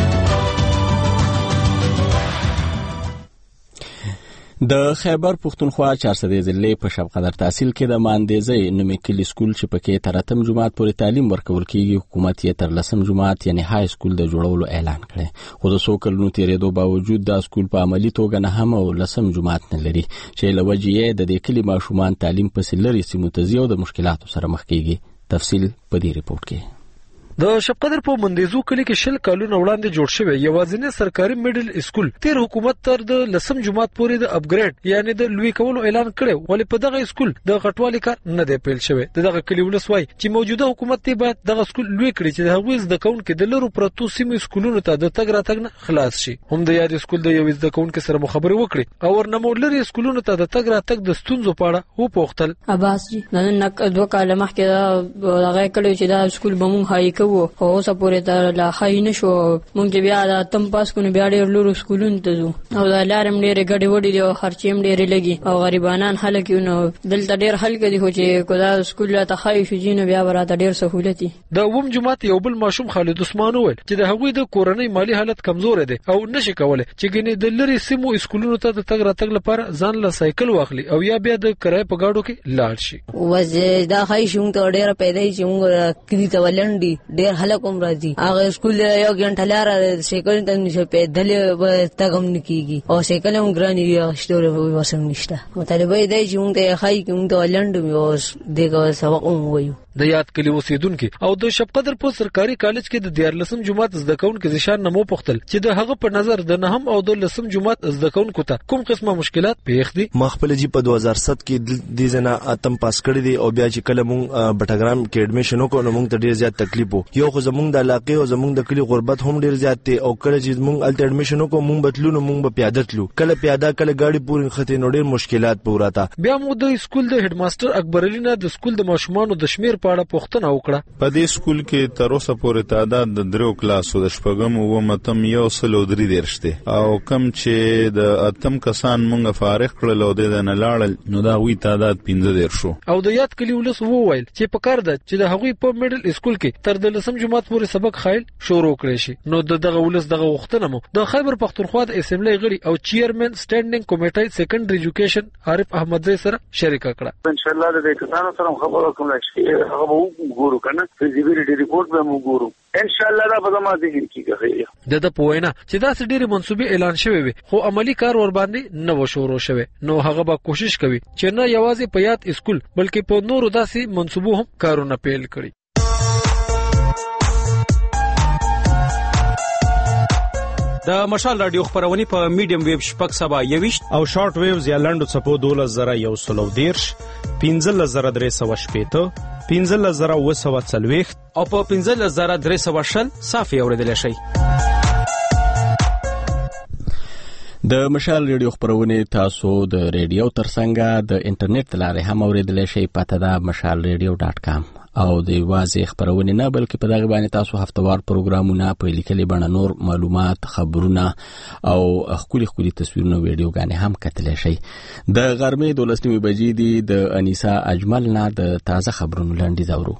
د خیبر پختونخوا چهار سده ضلع په شب قدر تحصیل کې د ماندېزې نومي کلی سکول چې پکې تر اتم جماعت پورې تعلیم ورکول کیږي حکومت یې تر لسم جماعت یعنی های سکول د جوړولو اعلان کړی خو د څو کلونو تیرېدو باوجود دا سکول په عملی توګه نه هم او لسم جماعت نه لري چې له وجې یې د دې کلی ماشومان تعلیم پسې لري سیمو ته ځي او د مشکلاتو سره مخ کیږي. تفصیل په دې ریپورت کې. د شپقدر په مندیزو کلی کې شل کالونه وړاندې جوړ شوی یوازینی سرکاري میډل سکول تیر حکومت تر د لسم جماعت پورې د اپګریډ یعنی د لوی کولو اعلان کړو ولې په دغه سکول د غټوالي کار نه دی پیل شوی. دغه کلی ولسوي چې موجوده حکومت ته باید دغه سکول لوی کړي چې د هغوی زده کوونکو د لرو پرتو سیمې سکولونو ته د تګ راتګ نه خلاص شي. هم د یاد سکول د یو زده کوونکو سره مخابره وکړي او ورنمو لري سکولونو ته د تګ راتګ د ستونزو په اړه و پوښتل. عباس جی نن نک دوه کاله مخکې هغه کلی چې دا سکول به مونږ هاي کوو خو اوس پورې ته لا خای نشو مونږ بیا د تم پاس کو بیا ډېر لورو سکولون ته ځو او د لارم ډېر غړي وډي دی او خرچېم ډېر لګي او غریبانان خلک یو نو دلته ډېر خلک دي خو چې کودا سکول ته خای شو جینو بیا ورته ډېر سہولتي. د اوم جماعت یو بل ماشوم خالد عثمان وویل چې د هغوی د کورنۍ مالی حالت کمزور دی او نشي کولای چې ګنې د لری سیمو سکولونو ته د تګ راتګ لپاره ځان له سایکل واخلي او یا بیا د کرای په گاډو کې لاړ شي. وځه دا خای شو ته ډېر پیدا شي موږ کلی ته ولندي ډېر خلک هم راځي هغه سکول یو غنټه لاره سایکل ته نشه پیدل به تګم نکیږي او سایکل هم ګرانی شتور وسم نشته. مطالبه دی چې موږ ته خای کوم ته ولندو مې دغه سبق هم وایو. د یاد کلی اوسیدونکو او د شپقدر په سرکاري کالج کې د دیار لسم جماعت زده کوونکو ځشان نمو پختل چې د هغه په نظر د نهم او د لسم جماعت زده کوونکو ته کوم قسمه مشکلات پیښ دي. مخبل جی په دوه هزار سات کې د زنا اتم پاس کړی دی او بیا چې کله مونږ بټګرام کې اډمیشن وکړو نو مونږ ته ډیر زیات تکلیف وو. یو خو زمونږ د علاقې او زمونږ د کلی غربت هم ډیر زیات دی او کله چې مونږ الټ اډمیشن وکړو مونږ بتلو نو مونږ به پیاده تلو کله پیاده کله گاډي پورې خته نو ډیر مشکلات پوراته. بیا مو د سکول د هډ ماستر اکبر علي نه د سکول د ماشومانو د شمیر په اړه پوښتنه وکړه. په دې سکول کې تر اوسه پورې تعداد د درو کلاسو د شپږم او متم یو سل او درې دیرش دی او کم چې د اتم کسان مونږه فارغ کړل او د نه لاړل نو دا وی تعداد پنځه دیر شو. او د یاد کلی ولس وویل چې په کار ده چې د هغوی په میډل اسکول کې تر د لسم جماعت پورې سبق خایل شروع کړی شي. نو د دغه ولس دغه غوښتنه مو د خیبر پختونخوا د اسمبلی غړي او چیرمن سټانډینګ کمیټې سیکنډري ایجوکیشن عارف احمدزی سره شریک کړه. ان شاء الله د کسانو سره خبرو کوم چې هغه وګورو کنه فیزیبিলিټي ریپورت به وګورو ان شاء الله دا به ما ذهن کیږي. د د پوینا چې دا ډېری منسوبې اعلان شوی وي خو عملی کار ور باندې نه و شروع شوی نو هغه به کوشش کوي چې نه یوازې په یاد اسکول بلکې په نورو داسې منسوبو هم کارونه پیل کړي. د مشال رادیو خبرونه په میډیم ویب شپږ سبا یويشت او شارټ ویوز یا لنډو چپو دولس زره یو سلو دیرش پنځه زره درې سوه شپېته پنځه زره اوه سوه څلوېښت او په پنځه زره درې سوه شل صافي اورېدلی شئ. د مشال ریډیو خبرونه تاسو د ریډیو ترڅنګ د انټرنیټ لارې هم اورېدلی شئ. پته ده مشال ریډیو ډاټ کام او د واځي خبرونه نه بلکې په دغه باندې تاسو هفتوار پروګرامونه په لیکلي بڼه نور معلومات خبرونه او خولي خولي تصویرونه ویډیوګانې هم کتلی شئ. د غرمې دولس نیمې بجې دي. د انیسا اجمل نه د تازه خبرونو لنډیز اورو.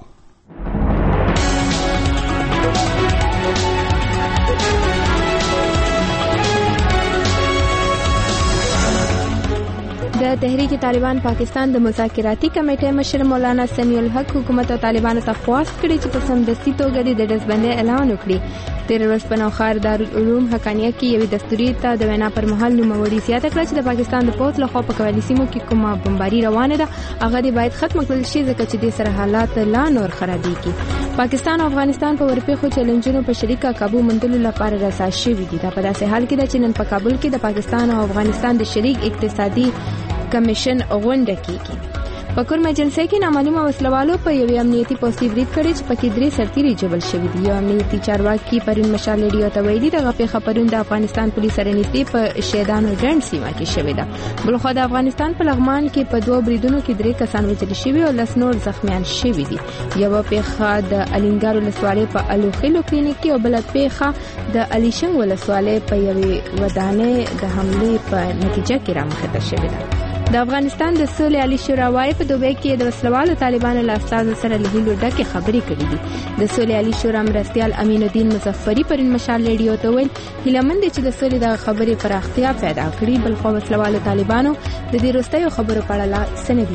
د تحریک طالبان پاکستان د مذاکراتي کمیټې مشر مولانا سمیع الحق حکومت او طالبانو ته خواست کړی چې په سمدستي توګه د ډزبندۍ اعلان وکړي. تیر ورځ په نوښار دارالعلوم حقانیه کې یوې دستوري ته د وینا پر مهال نوموړي زیاته کړه چې د پاکستان د پوځ لخوا په قبایلي سیمو کې کومه بمباري روانه ده هغه دې باید ختم کړل شي ځکه چې دې سره حالات لا نور خرابېږي. پاکستان او افغانستان په ورپېښو چیلنجونو په شریکه کابو موندلو لپاره رسا شوي دي. دا په داسې حال کې ده چې نن په کابل کې د پاکستان او افغانستان د شریک اقتصادي کمیشن غونډه کیږي. په کور مجلسه کې نامعلومه وسلوالو په یو امنیتي پوسټ برید کړی چې پکې درې سرتیري جبل شوي دي. یو امنیتي چارواکي پرون مشال ریډیو ته ویلي دغه پیښه پرون د افغانستان پولیس سره نږدې په شهیدانو ډنډ سیمه کې شوې ده. بلخوا د افغانستان په لغمان کې په دوه بریدونو کې درې کسان وژل شوي او لس نور زخمیان شوي دي. یوه پیښه د الینګار ولسوالۍ په الوخیلو کلینیک کې او بله پیښه د الیشنګ ولسوالۍ په یوې ودانۍ د حملې په نتیجه کې رامخته شوې ده. د افغانستان د سولې عالی شورا وايي په دوبۍ کې د وسلوالو طالبانو له استازو سره له هیلو ډکې خبرې کړې دي. د سولې عالی شورا مرستیال امین الدین مظفری پرون مشال ریډیو ته ویل هیله مند چې د سولې د خبرې پراختیا پیدا کړي. بل خو وسلوالو طالبانو د دې وروستیو خبرو په اړه لا څه نه دي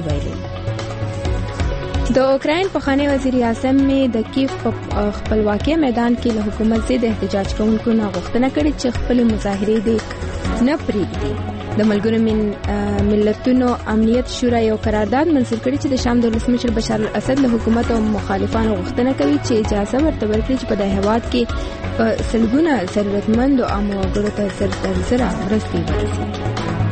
ویلي. د اوکراین پخوانی وزیر اعظم می د کیف په خپلواکۍ میدان کې له حکومت ضد احتجاج کوونکو نه غوښتنه کړې چې خپل مظاهرې دې نه پرېږدي. د ملګرو من ملتونو امنیت شورا یو قرارداد منظور کړی چې د شام د ولسمشر بشار الاسد له حکومت او مخالفانو غوښتنه کوي چې اجازه ورته ورکړي چې په دې هیواد کې په سلګونه ضرورتمند او عام وګړو ته زر تر زره مرستې ورسیږي.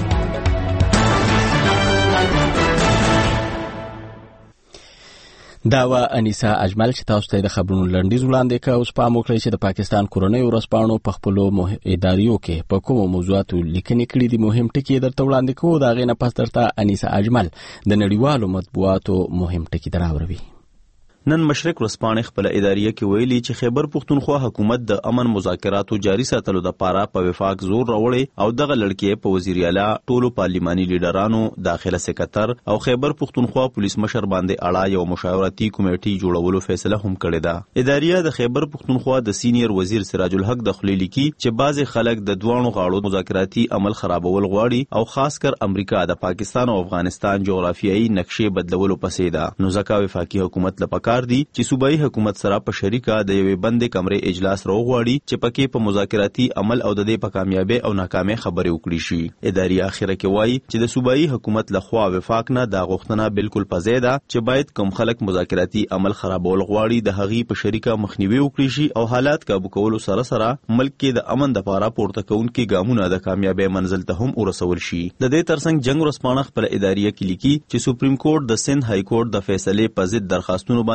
دا وا انیسا اجمل چې تاسو ته د خبرونو لنډیز وړاندې کړ. اوس په موکل چې د پاکستان کورونی ورسپانو په خپل اداریو کې په کومو موضوعاتو لیکنې کړې دي مهم ټکي درته وړاندې کوو. دا غینه پس درته انیسا اجمل د نړیوالو مطبوعاتو مهم ټکي دراوروي. نن مشرق ورځپاڼې خپل اداریه کې ویلي چې خیبر پختونخوا حکومت د امن مذاکراتو جاري ساتلو د پاره په وفاق زور راوړي او دغه لړکې په وزیر اعلی ټولو پارلماني لیډرانو داخله سکرټر او خیبر پختونخوا پولیس مشر باندې اړه یو مشاورتي کمیټي جوړولو فیصله هم کړې ده. اداریه د خیبر پختونخوا د سینیئر وزیر سراج الحق د خلیلی کې چې بعضی خلک د دوانو غاړو مذاکراتي عمل خرابول غواړي او خاص کر امریکا د پاکستان او افغانستان جغرافیایي نقشې بدلولو پسې ده. نو ځکه وفاقي حکومت لپاره دي چې صوبایي حکومت سره په شریکه د یوې بندې کمرې اجلاس راوغواړي چې پکې په مذاکراتي عمل او د دې په کامیابی او ناکامۍ خبرې وکړي شي. اداري اخره کې وایي چې د صوبایي حکومت لخوا وفاق نه دا غوښتنه بالکل پځې ده چې باید کوم خلک مذاکراتي عمل خرابول غواړي د هغې په شریکه مخنیوي وکړي شي او حالات کابو کولو سره سره ملک کې د امن لپاره پورته کوونکي ګامونه د کامیابی منزل ته هم ورسول شي. د دې ترڅنګ جنگ ورځپاڼه خپل اداریه کې لیکي چې سپریم کورټ د سند های کورټ د فیصلې په ضد درخواستونو باندې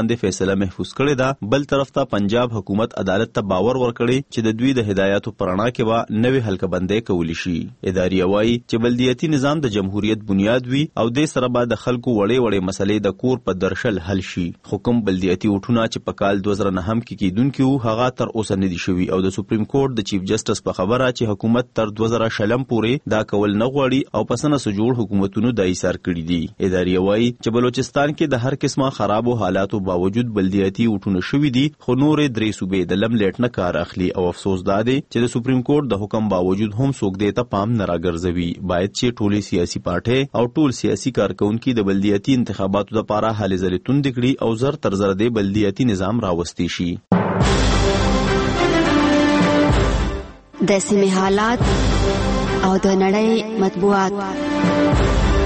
وړاندې فیصله محفوظ کړې ده. بل طرف ته پنجاب حکومت عدالت ته باور ورکړي چې د دوی د هدایاتو پر رڼا کې به نوې حلقه‌بندۍ کولی شي. ادارې وایي چې بلدیاتي نظام د جمهوریت بنیاد وي او دې سره به د خلکو وړې وړې مسلې د کور په درشل حل شي. حکم بلدیاتي وټونه چې په کال دوه زره نهم کې کېدونکي وو هغه تر اوسه نه دي شوي او د سپریم کورټ د چیف جسټس په خبره چې حکومت تر دوه زره شلم پورې دا کول نه غواړي او په سنه جوړ حکومتونو د ایثار کړي دي. ادارې وایي چې بلوچستان کې د هر قسمه خرابو حالاتو باوجود بلدیاتي وټونه شوي دي خو نورې درې صوبې د لملیټ نه کار اخلي او افسوس دا دی چې د سپریم کورټ د حکم باوجود هم څوک دې ته پام نه راګرځوي. باید چې ټولې سیاسي پارټۍ او ټول سیاسي کارکونکي د بلدیاتي انتخاباتو لپاره هلې ځلې توندې کړي او زر تر زر د بلدیاتي نظام راوستي شي. د سیمې حالات او د نړۍ مطبوعات.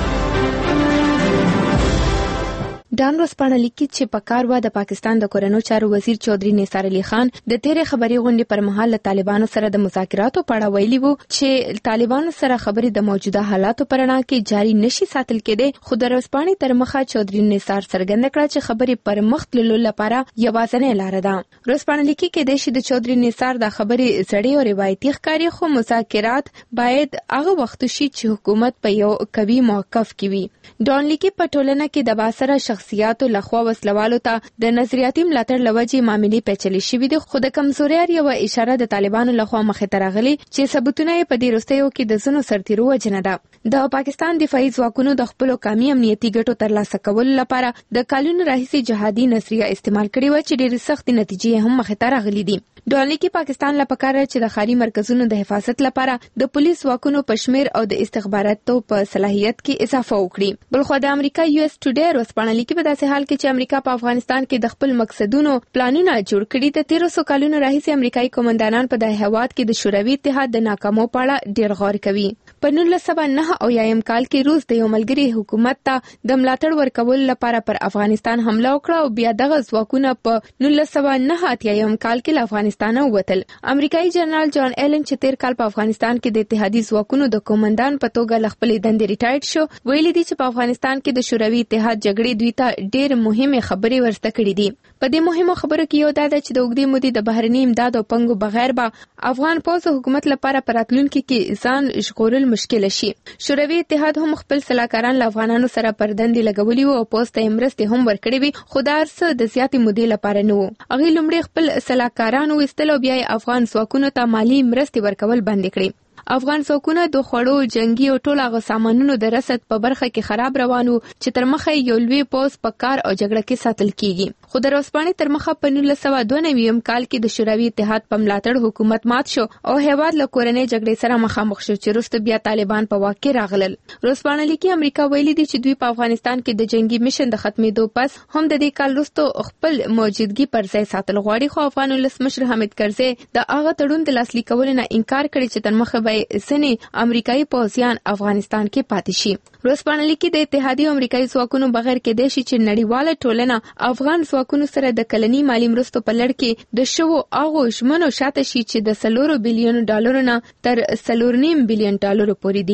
ډان ورځپاڼه لیکي چې په کار و د پاکستان د کورنیو چارو وزیر چودري نثار علي خان د تیرې خبري غونډې پر مهال له طالبانو سره د مذاکراتو په اړه ویلي وو چې طالبانو سره خبرې د موجوده حالاتو پر اړه کې جاري نشي ساتل کېدي. خو د ورځپاڼې تر مخه چودري نثار څرګنده کړه چې خبرې پر مخ تللو لپاره یوازینۍ لار ده. ورځپاڼه لیکي کېدای شي د چودري نثار د خبرې زړې او روایتي ښکاري خو مذاکرات باید هغه وخت شي چې حکومت په یو قوي موقف کې وي. ډان لیکي په ټولنه کې د باسره شخصیاتو لخوا وسلوالو ته د نظریاتي ملاتړ لوجې معاملې پیچلې شوې دي خو د کمزورۍ یو اشاره د طالبانو لخوا مخې ته راغلي چې ثبوتونه یې په دې وروستیو کې د ځینو سرتیرو وجنه ده. د پاکستان دفاعي ځواکونو د خپلو قومي امنیتي ګټو ترلاسه کولو لپاره د کلونو راهیسې جهادي نظریه استعمال کړې و چې ډېرې سختې نتیجې هم مخې ته راغلي دي. ډالۍ کې پاکستان لا پکاره چې د ښاري مرکزونو د حفاظت لپاره د پولیس ځواکونو په شمیر او د استخباراتو په صلاحیت کې اضافه وکړي. بلخو د امریکا یو اس ټوډے ورځپاڼه لیکي په داسې حال کې چې امریکا په افغانستان کې د خپل مقصدونو پلانونه جوړ کړي. د تیرو سو کلونو راهیسې امریکایي قومندانان په د هیواد کې د شوروي اتحاد د ناکامو په اړه ډېر غور کوي. په نولس سوه نهه اویایم کال کې روس د یو ملګري حکومت ته د ملاتړ ورکولو لپاره پر افغانستان حمله وکړه او بیا دغه ځواکونه په نولس سوه نهه اتیایم کال کې له افغانستانه ووتل. امریکایي جنرال جان ایلن چې تیر کال په افغانستان کې د اتحادي ځواکونو د قومندان په توګه له خپلې دندې ریټایرډ شو ویلي دي چې په افغانستان کې د شوروي اتحاد جګړې دوی ته ډېر مهمه خبرې ورسته کړې دي. په دې مهمو خبرو کې یو دا ده چې د اوږدې مودې د بهرني امداد او پنګو بغیر به افغان پوځ حکومت لپاره په راتلونکي کې ځان ژغورل مشکل شي. شوروي اتحاد هم خپل سلاکاران له افغانانو سره پر دندې لګولي وو او پوځ ته مرستې هم ورکړې وي خو دا څه د زیاتې مودې لپاره نه وو. هغوی لومړی خپل سلاکاران وایستل او بیا افغان ځواکونو ته مالی مرستې ورکول بند کړي. افغان ځواکونه د خوړو جنگي او ټول هغه سامانونو د رسد په برخه کې خراب روانو چې تر مخه یو لوی پوځ په کار او جګړه کې ساتل کیږي. خو د ورځپاڼې تر مخه په نولس سوه دوه نوي کال کې د شوروي اتحاد په ملاتړ حکومت مات شو او هیواد له کورنۍ جګړې سره مخامخ شو چې وروسته بیا طالبان په واک کې راغلل. ورځپاڼه لیکي امریکا ویلي دي چې دوی په افغانستان کې د جنگي میشن د ختمېدو پس هم د دې کال وروسته خپل موجودګي پر ځای ساتل غواړي خو افغان ولسمشر حامد کرزي د هغه تړون د لاسلیک کولو نه انکار کړی چې تر مخه به ځینې امریکایي پوځیان افغانستان کې پاتې شي. ورځپاڼه لیکي د اتحادي امریکایي ځواکونو بغیر کېدای شي چې نړیواله ټولنه افغان ځواکونو سره د کلني مالي مرستو په لړ کې د شوو هغو ژمنو شاته شي چې د څلورو بلیونو ډالرو نه تر څلور نیم بلیون ډالرو پورې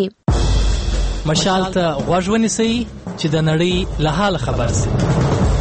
دي. مشال ته غوږ ونیسئ چې د نړۍ له حال خبر شئ.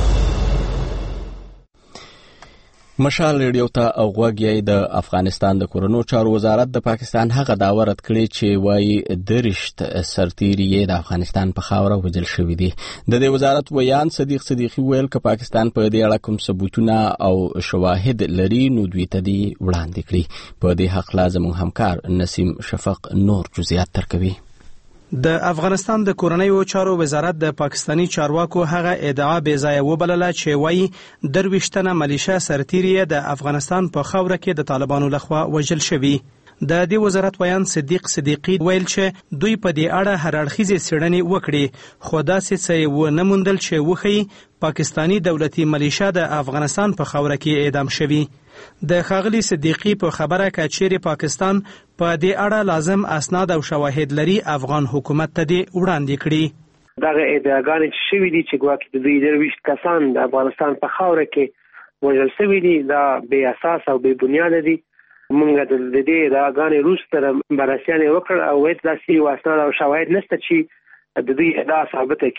مشال ریډیو ته او غوږ یې د افغانستان د کورنیو چارو وزارت د پاکستان هغه دعوه رد کړې چې وایي درشت سرتیري یې د افغانستان په خاوره وژل شوي دي. د دې وزارت ویان صدیق صدیقي ویل که پاکستان په دې اړه کوم ثبوتونه او شواهد لري نو دوی ته دې وړاندې کړي. په دې هکله زموږ همکار نسیم شفق نور جزئیات درکوي. د افغانستان د کورنیو چارو وزارت د پاکستانی چارواکو هغه ادعا بې ځایه وبلله چې وایي درویشتنه ملیشه سرتیري د افغانستان په خاوره کې د طالبانو لخوا وژل شوي. د دې وزارت ویان صدیق صدیقي ویل چې دوی په دې اړه هر اړخیزې څېړنې وکړي خو داسې څه یې ونه موندل چې وښیي پاکستانی دولتي ملیشه د افغانستان په خاوره کې اعدام شوي. د ښاغلي صدیقي په خبره که چیرې پاکستان په دې اړه لازم اسناد او شواهد لري افغان حکومت ته دې وړاندې کړي. دغه ادعاګانې چې شوي دي چې ګواکې د دوی درویشت کسان د افغانستان په خاوره کې وژل شوي دي دا بې اساس او بې بنیاده دي. موږ د دې ادعاګانې وروسته بررسیانې وکړ او هېڅ داسې اسناد او شواهد نشته چې د دوی ادعا ثابته کړي.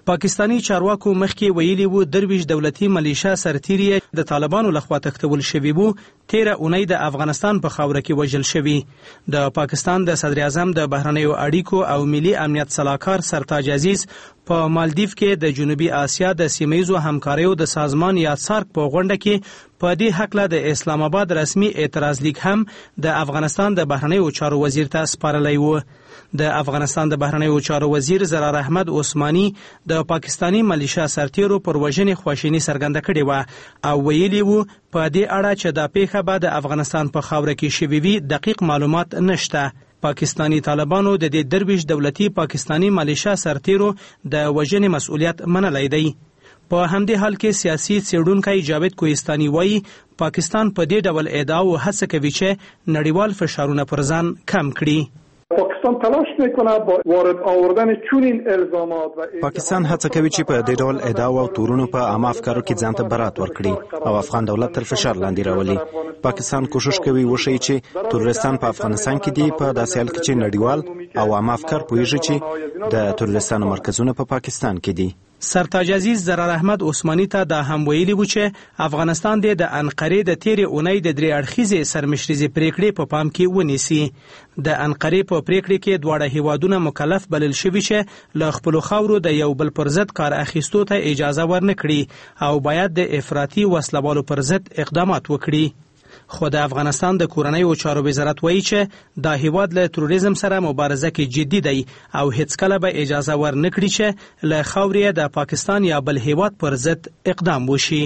پاکستانی چارواکو مخکې ویلي وو درویش دولتي ملیشا سرتیري د طالبانو لخوا تښتول شوي وو تیره اونۍ د افغانستان په خاوره کې وژل شوي. د پاکستان د صدر اعظم د بهرنیو اړیکو او ملي امنیت سلاکار سرتاج عزیز په مالدیف کې د جنوبي آسیا د سیمه‌ییزو همکاریو د سازمان یا سارک په غونډه کې په دې هکله د اسلام آباد رسمي اعتراض لیک هم د افغانستان د بهرنیو چارو وزیر ته سپارلی و. د افغانستان د بهرنیو چارو وزیر زرار احمد عثماني د پاکستانی ملیشا سرتیرو پر وژنې خواشیني څرګنده کړې وه او ویلي وو په دې اړه چې دا پیښه به د افغانستان په خاوره کې شوې وي دقیق معلومات نشته. پاکستانی طالبانو د دې درویش دولتي پاکستانی ملیشا سرتیرو د وژنې مسؤلیت منلی دی. په همدې حال کې سیاسي څېړونکی جاوید کوهستاني وایي پاکستان په دې ډول ادعاو هڅه کوي چې نړیوال فشارونه پر ځان کم کړي. پاکستان تلاش میکنه با وارد آوردن چنین الزامات و پاکستان هڅه کوي چې په دې ډول ادعاو او تورونو په عامه افکارو کې ځان ته برات ورکړي او افغان دولت تر فشار لاندې راولي. پاکستان کوشش کوي وښيي چې تروریستان په افغانستان کې دي په داسې حال کې چې نړیوال او عامه افکار پوهیږي چې د تروریستانو مرکزونه په پاکستان کې دي. سرتاج عزیز زرار احمد عثماني ته دا هم ویلي و چې افغانستان د انقرې د تیرې اونۍ د درې اړخیزې سرمشریزې پریکړې په پام کې ونیسي. د انقرې په پریکړې کې دواړه هیوادونه مکلف بلل شوي چې له خپلو خاورو د یو بل پر ضد کار اخیستو ته اجازه ورنه کړي او باید د افراطي وسلوالو پر ضد اقدامات وکړي. خو د افغانستان د کورنیو چارو وزارت وایي چې دا هیواد له تروریزم سره مبارزه کې جدي دی او هیڅکله به اجازه ورنه کړي چې له خاورې د پاکستان یا بل هیواد پر ضد اقدام وشي.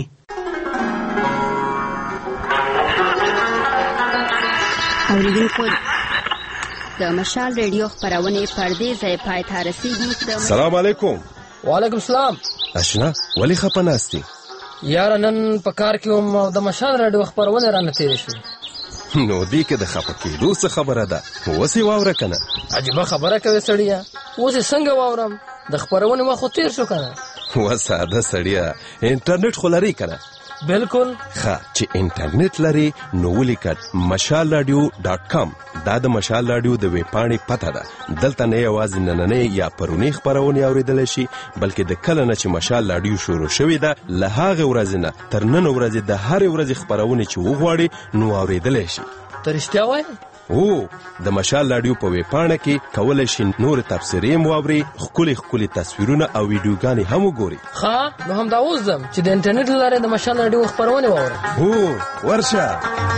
اوریدونکو د مشال ریډیو خپرونې پر دې ځای پای ته رسیږي. سلام علیکم. وعلیکم السلام. اشنا ولی خپه ناستی؟ یاره نن په کار کې هم د مشال راډیو خپرونه رانه تېرې شوې. نو دې کې د خپه کېدو څه خبره ده؟ اوس یې واوره که نه؟ عجیبه خبره کوې سړیه. اوس یې څنګه واورم؟ د خپرونې وخت خو تېر شو که نه. و ساده سړیه انټرنیټ خو لري که نه؟ بالکل. ښه چې انټرنیټ لري نو ولیکه مشال راډیو ډاټ کام. دا د مشال راډیو د ویب پاڼې پته ده. دلته نه یوازې نننۍ یا پرونی خپرونې اورېدلی شي بلکې د کله نه چې مشال راډیو شروع شوې ده له هغې ورځې نه تر نن ورځې د هرې ورځې خپرونې چې وغواړي نو اورېدلی شي. ته رښتیا وایې؟ او د مشال راډیو په ویب پاڼه کې کولی شي نور تبصرې هم واوري، ښکلي ښکلي تصویرونه او ویډیوګانې هم وګوري. ښه نو همدا اوس ځم چې د انټرنیټ له لارې د مشال راډیو خپرونې واورم. هو ورشه.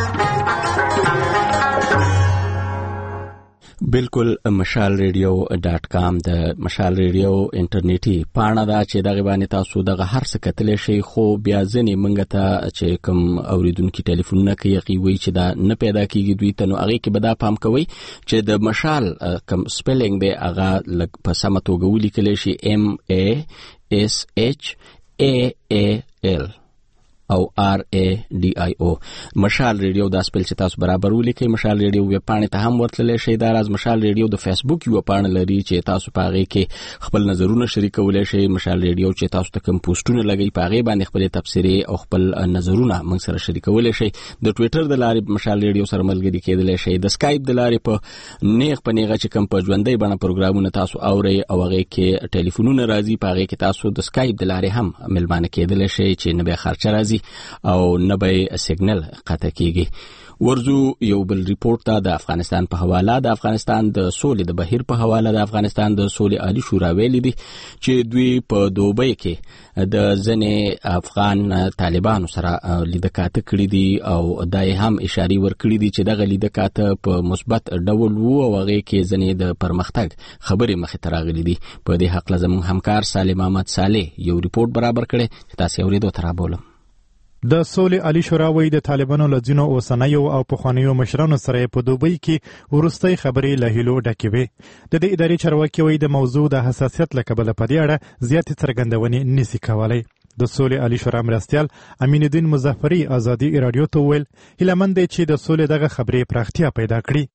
بالکل مشال ریډیو ډاټ کام د مشال ریډیو انټرنیټي پاڼه ده چې دغه باندې تاسو دغه هر څه کتلی شئ. خو بیا ځینې موږ ته چې کوم اوریدونکي ټلیفونونه کوي هغوی وایي چې دا نه پیدا کېږي دوی ته، نو هغې کې به دا پام کوئ چې د مشال کوم سپیلنګ دی هغه لږ په سمه توګه ولیکلی شي ایم ای اس ایچ ای ای ال او آر ای ډي آی او. مشال ریډیو دا سپیل چې تاسو برابر ولیکئ. مشال ریډیو ویب پاڼې ته هم ورتللی شئ. دا راز مشال ریډیو د فیسبوک یوه پاڼه لري چې تاسو په هغې کې خپل نظرونه شریکولی شئ. مشال ریډیو چې تاسو ته کوم پوسټونه لګوي په هغې باندې خپلې تبصرې او خپل نظرونه موږ سره شریکولی شئ. د ټویټر د لارې مشال ریډیو سره ملګري کېدلی شئ. د سکایپ د لارې په نیغ په نیغه چې کوم په ژوندۍ بڼه پروګرامونه تاسو اورئ او هغې کې ټلیفونونه راځي په هغې کې تاسو د سکایپ د لارې هم ملمانه کېدلی شئ چې نه بیا خرچه راځي او نه به سیګنل قطع کیږي. ورزو یو بل ریپورت ته د افغانستان په حواله. د افغانستان د سولې د بهیر په حواله د افغانستان د سولې عالی شورا ویلي دي چې دوی په دوبۍ کې د ځینې افغان طالبانو سره لیدکاته کړي دي او دا یې هم اشارې ورکړي دي چې دغه لیدکاته په مثبت ډول وو او هغې کې ځینې د پرمختګ خبرې مخې ته راغلي دي. په دې هکله زموږ همکار سالم احمد صالح یو ریپورت برابر کړی چې تاسې یې اورېدو ته رابولم. د سولې عالی شورا وایي د طالبانو له ځینو اوسنیو او پخوانیو مشرانو سره په دوبۍ کې وروستۍ خبرې له هیلو ډکې وې. د دې ادارې چارواکي وایي د موضوع د حساسیت له کبله په دې اړه زیاتې څرګندونې نشي کولی. د سولې عالی شورا مرستیال امین الدین مظفري ازادي راډیو ته وویل هیله مند دی چې د سولې دغه خبرې پراختیا پیدا کړي.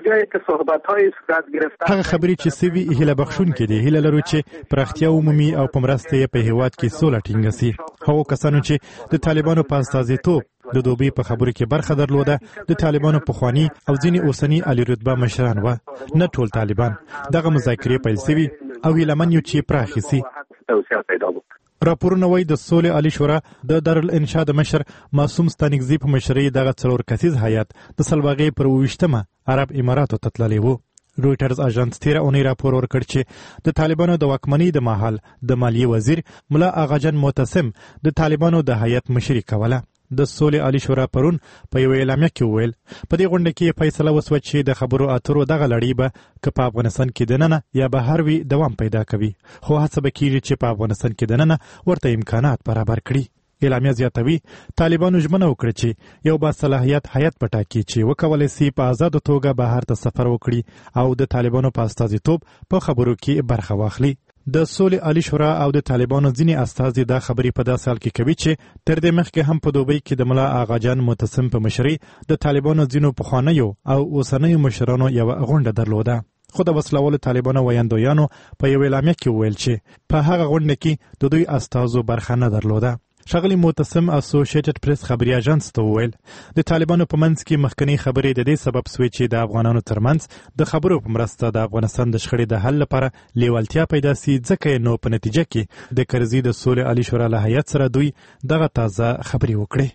هغه خبرې چې سوي هیله بخښونکې دي. هیله لرو چې پراختیا ومومي او په مرسته یې په هیواد کې سوله ټینګه سي. هغو کسانو چې د طالبانو په استازیتوب د دوبۍ په خبرو کې برخه درلوده د طالبانو پخواني او ځینې اوسني عالی رتبه مشران وه، نه ټول طالبان. دغه مذاکرې پیل سوي او هیله من یو چې پراخې سي. پیدا وکړي. راپورونه وایي د سولې عالی شورا د دارالانشا د مشر معصوم ستانکزي په مشرۍ دغه څلور کسیز هیات د سلواغې پر اوویشتمه عرب اماراتو ته تللی و. رویټرز اژانس تیره اونۍ راپور ورکړ چې د طالبانو د واکمنۍ د مهال د مالیې وزیر ملا اغاجان معتصم د طالبانو د هیات مشري کوله. د سولې عالی شورا پرون په یو اعلامیه کې وویل په دې غونډه کې فیصله وسوه چې د خبرو اترو دغه لړۍ به که په افغانستان کې دننه یا بهر وي دوام پیدا کوي، خو هڅه به کیږي چې په افغانستان کې دننه ورته امکانات برابر کړي. اعلامیه زیاتوي طالبانو ژمنه وکړه چې یو باصلاحیت هیات به ټاکي چې وکولی سي په آزاده توګه بهر ته سفر وکړي او د طالبانو په استازیتوب په خبرو کې برخه واخلي. د سولې عالی شورا او د طالبانو ځینې استازي دا خبرې په داسې حال کې کوي چې تر دې مخکې هم په دوبۍ کې د ملا اغاجان معتصم په مشرۍ د طالبانو ځینو پخوانیو او اوسنیو مشرانو یوه غونډه درلوده. خو د وسلوالو طالبانو ویاندویانو په یو اعلامیه کې وویل چې په هغه غونډه کې د دوی استازو برخه نه درلوده. ښاغلي معتصم اسوسییټډ پریس خبري اژانس ته وویل د طالبانو په منځ کې مخکنی خبرې د دې سبب سوې چې د افغانانو ترمنځ د خبرو په مرسته د افغانستان د شخړې د حل لپاره لیوالتیا پیدا سي، ځکه نو په نتیجه کې د کرزي د سولې عالی شورا له هیات سره دوی دغه تازه خبرې وکړې.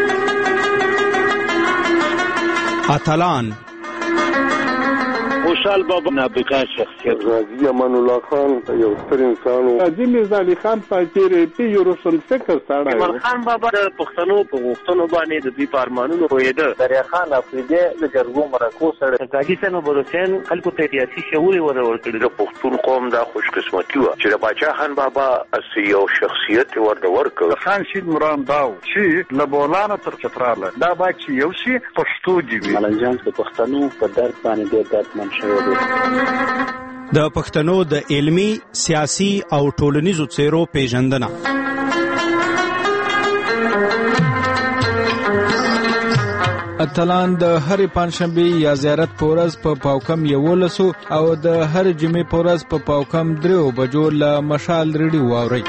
اتلان خوشحال بابا نابغه شخصیت، غازی امان الله خان یو ستر انسان و، حاجي میرزا علي خان فقیر پی یو روشن فکر سړی و. ایمان خان بابا د پښتنو په غوښتنو باندې د دوی په ارمانونو پوهېده. دریا خان افریدي د جرګو مرکو سره حاجي صاحب حسین خلکو ته سیاسي شعور ور ورکړي. د پښتون قوم دا خوش قسمتي و چې د باچا خان بابا اسی یو شخصیت ورته ورکړ. خان شید مرام داو چې له بولانه تر چتراله دا با چې یو شي پښتو دی وي. ملنجان د پښتنو په درد باندې ډېر دردمن د پښتنو د علمی، سیاسي او ټولنیزو څیرو پیژندنه. اتلان د هر پنځشنبه یا زیارت په ورځ په پاوکم یولسو او د هر جمعې په ورځ په پاوکم درو بجو له مشال ریډیو واوري.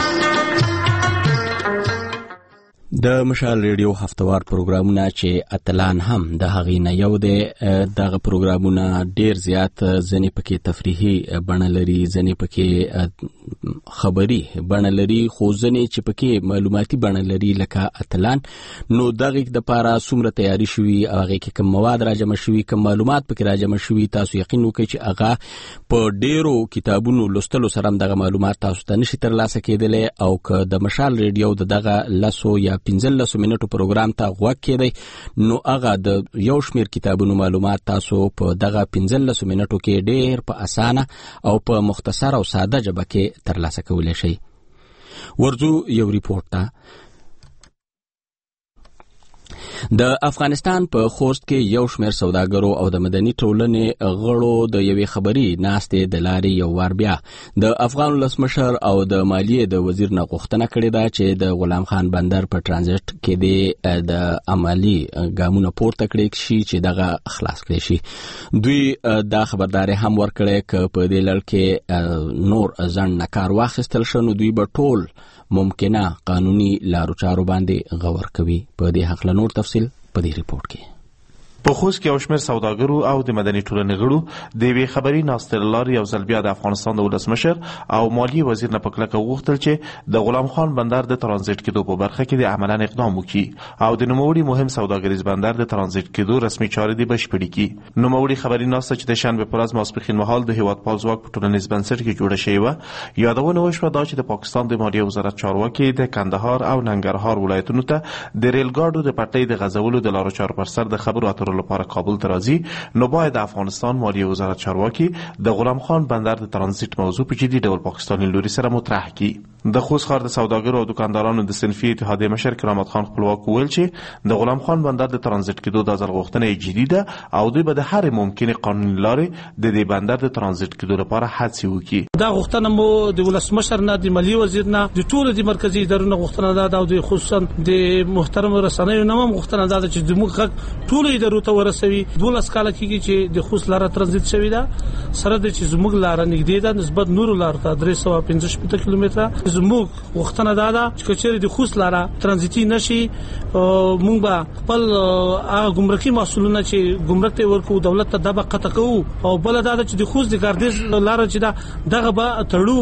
د مشال ریډیو هفتوار پروګرامونه چې اتلان هم د هغې نه یو دی. دغه پروګرامونه ډیر زیات ځینې پکې تفریحي بڼه لري، ځینې پکې خبري بڼه لري، خو ځینې چې پکې معلوماتي بڼه لري لکه اتلان. نو دغه د پاره څومره تیاری شوي او هغه کې کوم مواد راجمع شوي، کوم معلومات پکې راجمع شوي، تاسو یقین وکړئ چې هغه په ډیرو کتابونو لوستلو سره هم دغه معلومات تاسو ته نشي ترلاسه کېدلی. او که د مشال ریډیو د دغه لسو یا پنځلسو منټو پروګرام ته غوږ کېدی نو هغه د یو شمیر کتابونو معلومات تاسو په دغه پنځلسو منټو کې ډېر په اسانه او په مختصر او ساده ژبه کې ترلاسه کولی شئ. ورځو یو ریپورت ته. د افغانستان په خوست کې یو شمیر سوداګرو او د مدني ټولنې غړو د یوې خبري ناستې د لارې یو وار بیا د افغان ولسمشر او د مالیې د وزیر نه غوښتنه کړې ده چې د غلام خان بندر په ټرانزیټ کې د عملی ګامونه پورته کړي شي چې دغه خلاص کړي شي. دوی دا خبرداري هم ورکړې چې په دې لړ کې نور ځان نه کار واخیستل شو نو دوی به ټول ممکنه قانوني لارو چارو باندې غور کوي. په دې حق له نور تفصیل په دې ریپورت کې. په خوست کې یو شمېر سوداګرو او د مدني ټولنې غړو د یوې خبري ناستې له لارې یو ځل بیا د افغانستان د ولسمشر او مالیې وزیر نه په کلکه وغوښتل چې د غلام خان بندر د ترانزیټ کېدو په برخه کې د عملاً اقدام وکړي او د نوموړي مهم سوداګریز بندر د ترانزیټ کېدو رسمي چارې دې بشپړې کړي. نوموړي خبري ناسته چې د شنبې په ورځ ماسپښین مهال د هیواد پالځواک په ټولنیز بنسټ کې جوړه شوې وه یادونه وشوه دا چې د پاکستان د مالیې وزارت چارواکي د کندهار او ننګرهار ولایتونو ته د ریل ګاډو د پټلۍ د غځولو د لارو چارو پر سر د خبرو اترو لپاره کابل ته نو باید د افغانستان مالیې وزارت چارواکي د غلام خان بندر د ترانزیټ موضوع په جدي ډول پاکستاني لوري سره مطرح کړي. د خوست ښار د سوداګرو او دکاندارانو د صنفي اتحادیې مشر کرامت خان خپلواک وویل چې د غلام خان بندر د ترانزیټ کېدو د ځل غوښتنه جدي ده او دوی به د هرې ممکنې قانوني لارې د دې بندر د ترانزیټ کېدو لپاره هڅې وکړي. دا غوښتنه مو د ولسمشر نه، د مالیې وزیر نه، د ټولو د مرکزي ادارو غوښتنه ده او د خصوصا د محترم رسنیو نه هم غوښتنه ده چې د موږ حق ټولو ادارو ته ورسوي. دولس کاله کېږي چې د خوست لاره ترانزیت شوې ده، سره د چې زموږ لاره نږدې ده نسبت نورو لارو ته درې سوه پنځه شپېته کیلومتره. زموږ غوښتنه دا ده چې چېرې د خوست لاره ترانزیتي نشي موږ به خپل هغه ګمرکي محصولونه چې ګمرک ته ورکوو دولت ته دا به قطع کوو او بله دا ده چې د خوست د ګردیز لاره چې ده دغه به تړو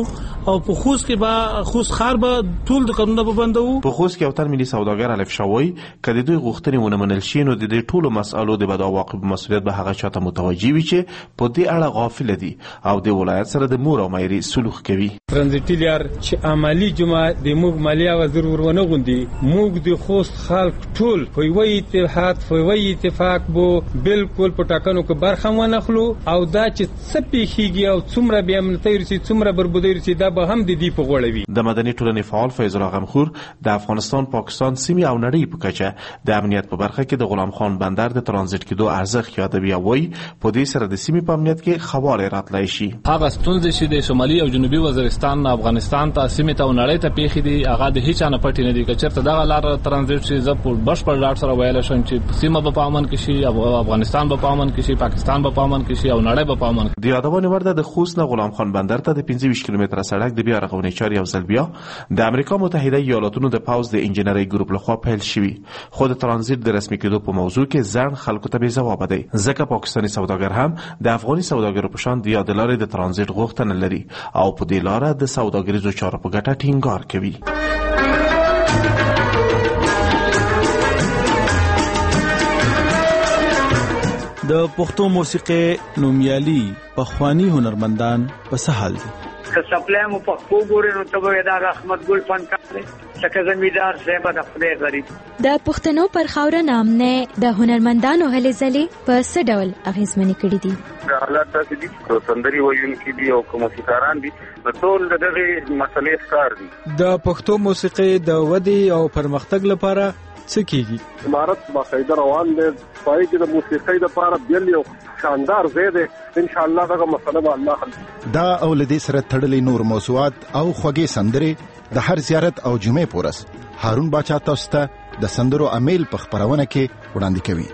او په خوست کې به خوست خار به ټول د قانون په بندو. په خوست کې اوتر ملي سوداګر الف شوی کله دوی غوښتنې ونه منل شي نو د دې ټولو مسالو د بد عواقب مسؤلیت به هغه چاته متوجي وي چې په دې اړه غافل دي او د ولایت سره د مور او مېري سلوک کوي. ترانزیټي لار چې عملی جمعه د موږ مالیه وزیر ورونه غوندي موږ د خوست خلک ټول په یو اتحاد په یو اتفاق بو بالکل په ټاکنو کې برخه ونخلو او دا چې څه پیخيږي او څومره بیا امنیتي رسي څومره بربودي رسي دا به هم د دې په غوړه وي. د مدني ټولنې فعال فیض الله غمخور د افغانستان پاکستان سیمې او نړۍ په کچه د امنیت په برخه کې د غلام خان بندر د ترانزیت کېدو ارزښت یادوي او وايي په دې سره د سیمې په امنیت کې خبره راتلای شي. هغه ستونزې چې د شمالي او جنوبي وزیرستان افغانستان ته سیمې ته نړۍ ته پیښې دي هغه د هیڅ نه پټ نه دي که چېرته دغه لار ترانزیت شي زه په بشپړ ډاډ سره ویلی شم چې سیمه به په امن کې شي او افغانستان به په امن کې شي پاکستان به په امن کې شي او نړۍ به په امن کې. د یادونې وړ ده د خوست نه غلام خان بندر ته د پنځه ویشت کیلومتره سړک د بیا رغونې چارې یو ځل بیا د امریکا متحده ایالاتونو د پوځ د انجنیري ګروپ لخوا پیل شوي خو د ترانزیت د رسمي کېدو په موضوع کې ځان خلکو ته بې ځوابه دی ځکه پاکستاني سوداګر هم د افغاني سوداګرو په شان د یاد لارې د ترانزیت غوښتنه لري او په دې لاره د سوداګریزو چارو په ګټه ټینګار کوي. د پښتو موسیقي نومیالي پخوانی هنرمندان په سهال دي. که سپلای مو پښتو ګورې نو ته به دا احمد ګل فنکار دی څنګه زمیدار صاحب د خپل غریب د پښتنو پر خاور نام نه د هنرمندانو هلې ځلې په څه ډول اغیزمنې کړې دي. حالات داسې دي چې سندري وایونکي دي او موسیقاران دي ټول دغه مسلې ښکار دي. د پښتو موسیقي د ودې او پرمختګ لپاره څه کیږي؟ امارت باقاعده روان دی پای کې د موسیقۍ لپاره بیل یو شاندار ځای دی ان شاء الله دغه مسله به الله حل دا او لدې سره تړلې نور موضوعات او خوږې سندرې د هر زیارت او جمعې پورس هارون باچا تاسو ته د سندرو امیل په خبرونه کې وړاندې کوي.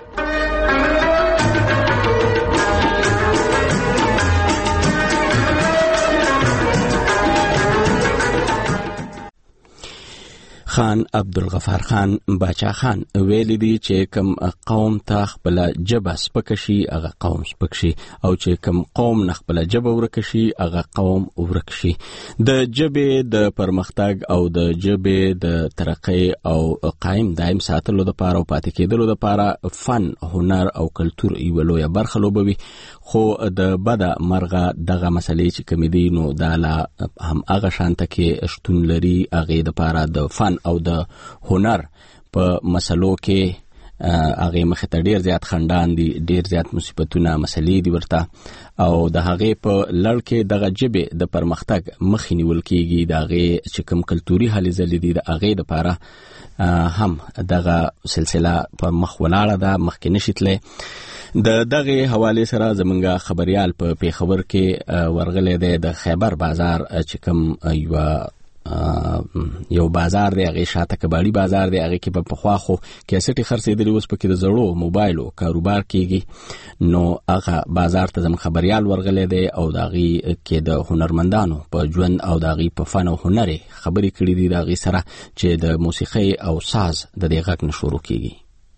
خان عبدالغفار خان باچا خان ویلی دی چې کم قوم ته خپل جبه سپک شي هغه قوم سپک شي او چې کم قوم نه خپل جبه ورک شي هغه قوم ورک شي. د جبه د پرمختګ او د جبه د ترقی او قائم دائم ساتلو لپاره او پاتې کېدلو لپاره فن هنر او کلتور یو لوی برخه لوبوي خو د بده مرغه دغه مسلې چې کوم دي نو دا لا هم هغه شانته کې شتون لري هغه د لپاره د فن او د هنر په مسلو کې هغه مخ ته ډیر زیات خندان دي ډیر زیات مصیبتونه مسلې دي ورته او د هغه په لړ کې دغه جبه د پرمختګ مخ نیول کېږي د هغه چې کوم کلتوري هلې ځلې دي د هغه لپاره هم دغه سلسله په مخ ولاړه ده مخکې نشیتله. د دغه حواله سره زمونږ خبريال په پیښور کې ورغلې ده د خیبر بازار چې کوم یو یو بازار دی هغه شاته کباړي بازار دی هغه کې په پخوا خو کیسټي خرڅېدلې اوس پکې د زړو موبایلو کاروبار کیږي نو هغه بازار ته زم خبريال ورغلې دی او داغي کې د هنرمندانو په ژوند او داغي په فن او هنر خبرې کړې دي داغي سره چې د موسیقي او ساز د دې غږ نشورو کیږي.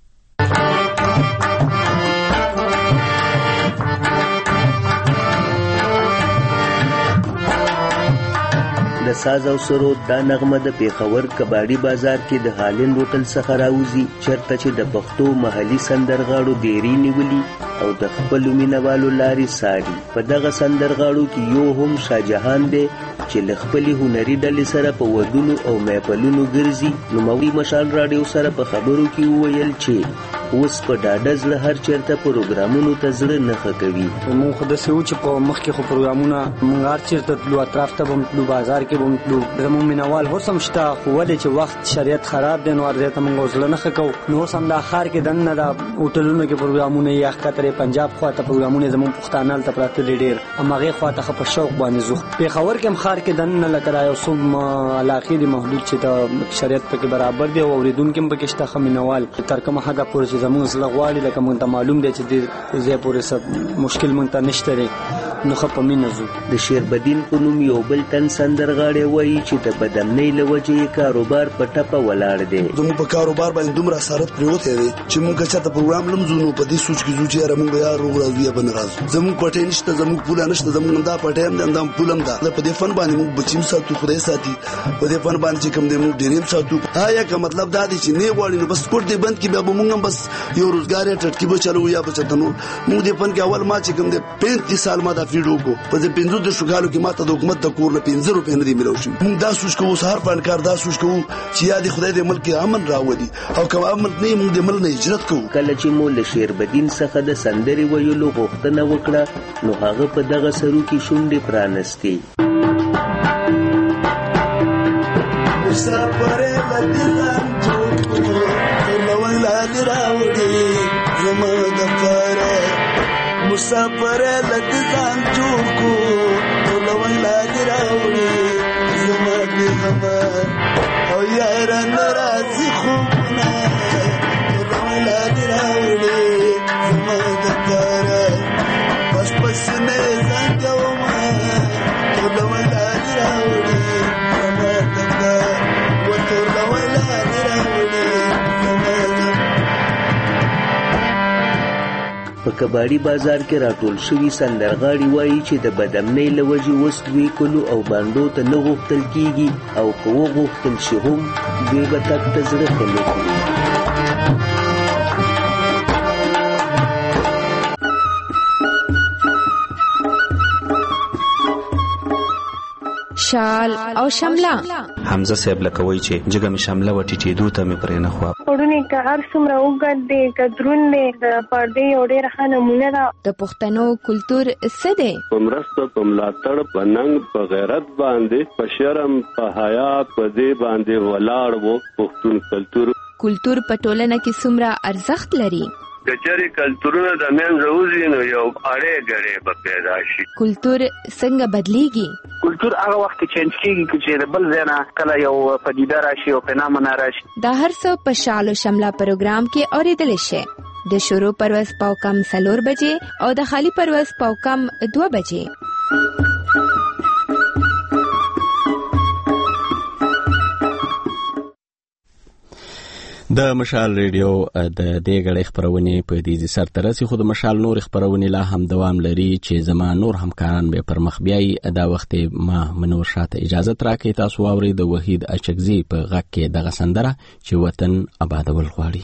د ساز او سرود دا نغمه د پیښور کباړي بازار کې د هالند هوټل څخه راوځي چرته چې د پښتو محلي سندرغاړو ډېری نیولي او د خپل مینوالو لارې ساري. په دغه سندرغاړو کې یو هم شاهجهان دی چې له خپلې هنري ډلې سره په ودونو او محفلونو ګرځي. نوموړي مشال راډیو سره په خبرو کې وویل چې اوس په ډاډه زړه هر چېرته پروګرامونو ته زړه نه ښه کوي. موږ خو داسې وو چې په مخکې خو پروګرامونه موږ هر چېرته تلو اطراف ته به هم تلو بازار کې به هم تلو زموږ مینوال اوس هم شته خو ولې چې وخت شریعت خراب دی نو هر ځای ته موږ زړه نه ښه کوو. نو اوس هم دا ښار کې دننه دا هوټلونو کې پروګرامونه یا ښکته پنجاب خوا ته پروګرامونه زموږ پښتانه هلته پراته دي ډېر همهغې خوا ته ښه په شوق باندې ځو. پېښور کې هم ښار کې دننه لکه دا یو څو علاقې دي محدود چې د شریعت پکې برابر دی او اورېدونکي هم پکې شته ښه مینوال تر کومه حده پورې چې زموږ زړه غواړي لکه مونږ ته معلوم دی چې دې ځای پورې څه مشکل مونږ ته نشته دی نو ښه په مینه ځو. د شیربدین په نوم یو بل تن سندرغاړی وایي چې د بدامنۍ له وجې یې کاروبار په ټپه ولاړ دی. زموږ په کاروبار باندې دومره اثرات پرېوتی دی چې مونږ که چېرته پروګرام لم ځو نو په دې سوچ کې ځو چې یاره مونږ به یا روغ راځو یا به نه راځو. زموږ پټۍ نشته، زموږ پوله نشته، زموږ همدا پټۍ هم دی همدا پول هم ده. په دې فن باندې مونږ بچي هم ساتو، خدای ساتي. په دې فن باندې چې کوم دی مونږ ډېرې هم ساتو. آیا که مطلب دا دی چې نه غواړي نو بس کوټ دې بند کړي، بیا به مونږ هم بس یو روزګار یا ټټکي به چلو یا به چېرته نور. مونږ دې فن کې اول ما چې کوم دی پینتیس سال ما دا فیډ وکړو. پنځو دېرشو کالو کې ماته د حکومت د کور نه پنځه روپۍ نه دي میلاو شوي. موږ دا سوچ کوو، سهار پاڼکار دا سوچ کوو چې یا دې خدای دې ملک کې امن راولي، او که امن نه وي موږ د ملک نه هجرت کوو. کله چې مو له شیربدین څخه د سندرې ویلو غوښتنه وکړه نو هغه په دغه سرو کې شونډې پرانستې. مسافر لدیان جوړ نو ولادي راوړي زما د پاره، مسافر لدیان جوړ کو نو ولادي راوړي زما د غمه او یار ناراضي خوبونه نو ولادي راوړي زما د پاره، پس پس نه زنګوم نو ولادي راوړي زما د پاره. په کباړي بازار کې راټول شوي سندرغاړي وایي چې د بدامنۍ له وجې اوس دوی کلو او بانډو ته نه غوښتل کېږي، او که وغوښتل شي هم دوی به تګ ته زړه ښه نه کړي. شال او شمله. حمزه صاحب لکوي چې جګه می شمله و ټیټېدو ته می پرې نه خوا پړونی که هر څومره وګد دی که درون دی د پردې یو ډېره ښه نمونه ده. د پښتنو کلتور څه دی؟ په مرسته، په ملاتړ، په ننګ، په غیرت باندې، په شرم، په حیا، په دې باندې ولاړ وو پښتون کلتور. کلتور په ټولنه کې څومره ارزښت لري؟ کچري کلتورونه د منځه وځي نو یو اړې ګړې به پیدا شي. کلتور څنګه بدلیږي؟ کلتور هغه وخت کې چینج کیږي چې د بل ځای نه کله یو پدیده راشي او فنامنا راشي. دا هر څه په شال او شمله پروګرام کې اورېدلی شي. د شروع پرواز پاو کم څلور بجې او د خالی پرواز پاو کم دوه بجې. د مشال ریډیو د دې غړې خبرونه په دې سر ترسي خو د مشال نور خبرونه لا هم دوام لري چې زما نور همکاران به پر مخ بیاي. دا وخت ما منور شاته اجازه تراکې تاسو اوري د وحید اچکزي په غږ کې دغه سندره چې وطن آبادول غواړي.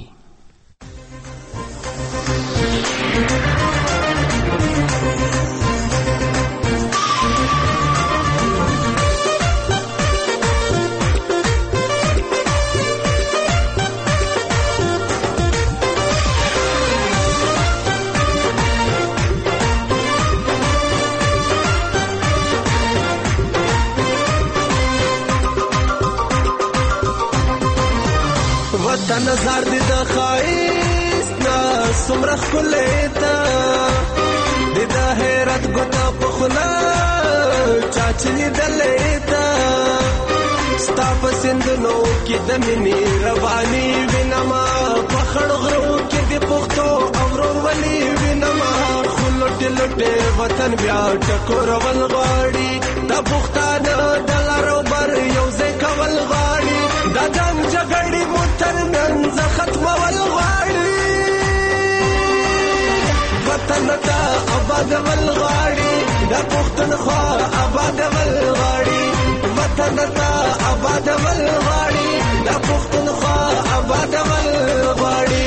نظر دې د خایست نه څومره ښکلی ده، د د حیرت ګوته په خوله چا چې لیدلی ده، ستا په سیندونو کې د مینې رواني وینمه، په خړ غرو کې د پښتو او ورورولي وینمه، خو لوټې لوټې وطن بیا ټکورول غواړي، د پښتانه د لارو بر یو ځای کول غواړي، دا جنګ جګړې مو تر منځ ختمول غواړي، وطن ته آبادول غواړي، د پښتونخوا آبادول غواړي، وطن ته آبادول غواړي، د پښتونخوا آبادول غواړي.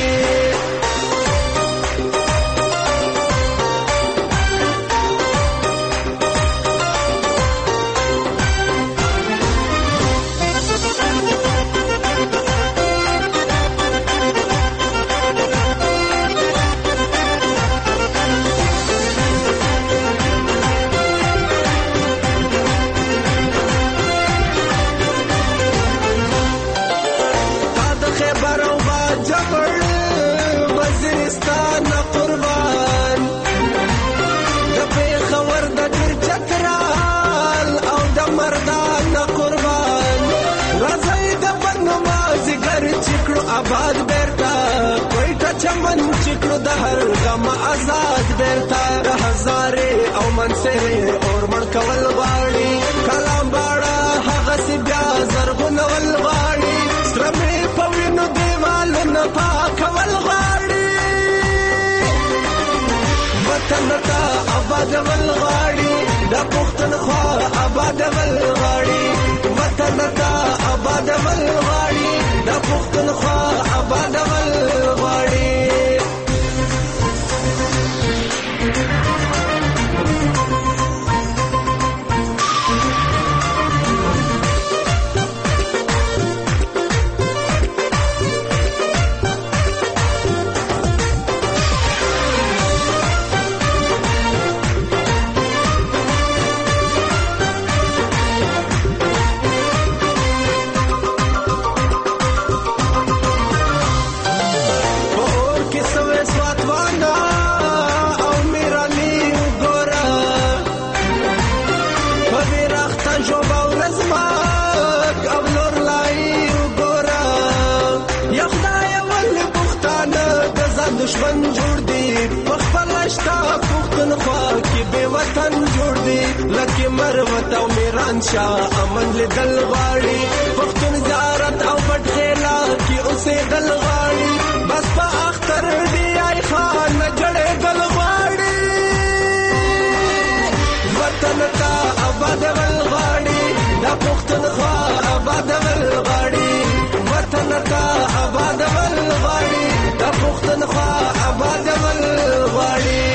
چمن چکړو د هر غم آزاد بیرته د هزارې او منصرې اور مړ کول غواړي کلام باړه هغه سي بیا زرغونول غواړي سره مې په وینو دیوالونه پاکول غواړي وطن ته آبادول غواړي د پښتونخوا آبادول غواړي وطن ته آبادول غواړي د پښتونخوا آبادول غواړي دشمن جوړ دی خپل شتا پښتونخوا کې به وطن جوړ دی لکه مروت او میران شاه امن لیدل غواړي پښتون زیارت او پټ خیلا کې اوسې دل غواړي بس په اختر دی آی خان جړې دل غواړي وطن ته آباد ول غواړي د پښتونخوا آباد ول غواړي وطن ته آباد ول غواړي د پښتونخوا آباد ول غواړي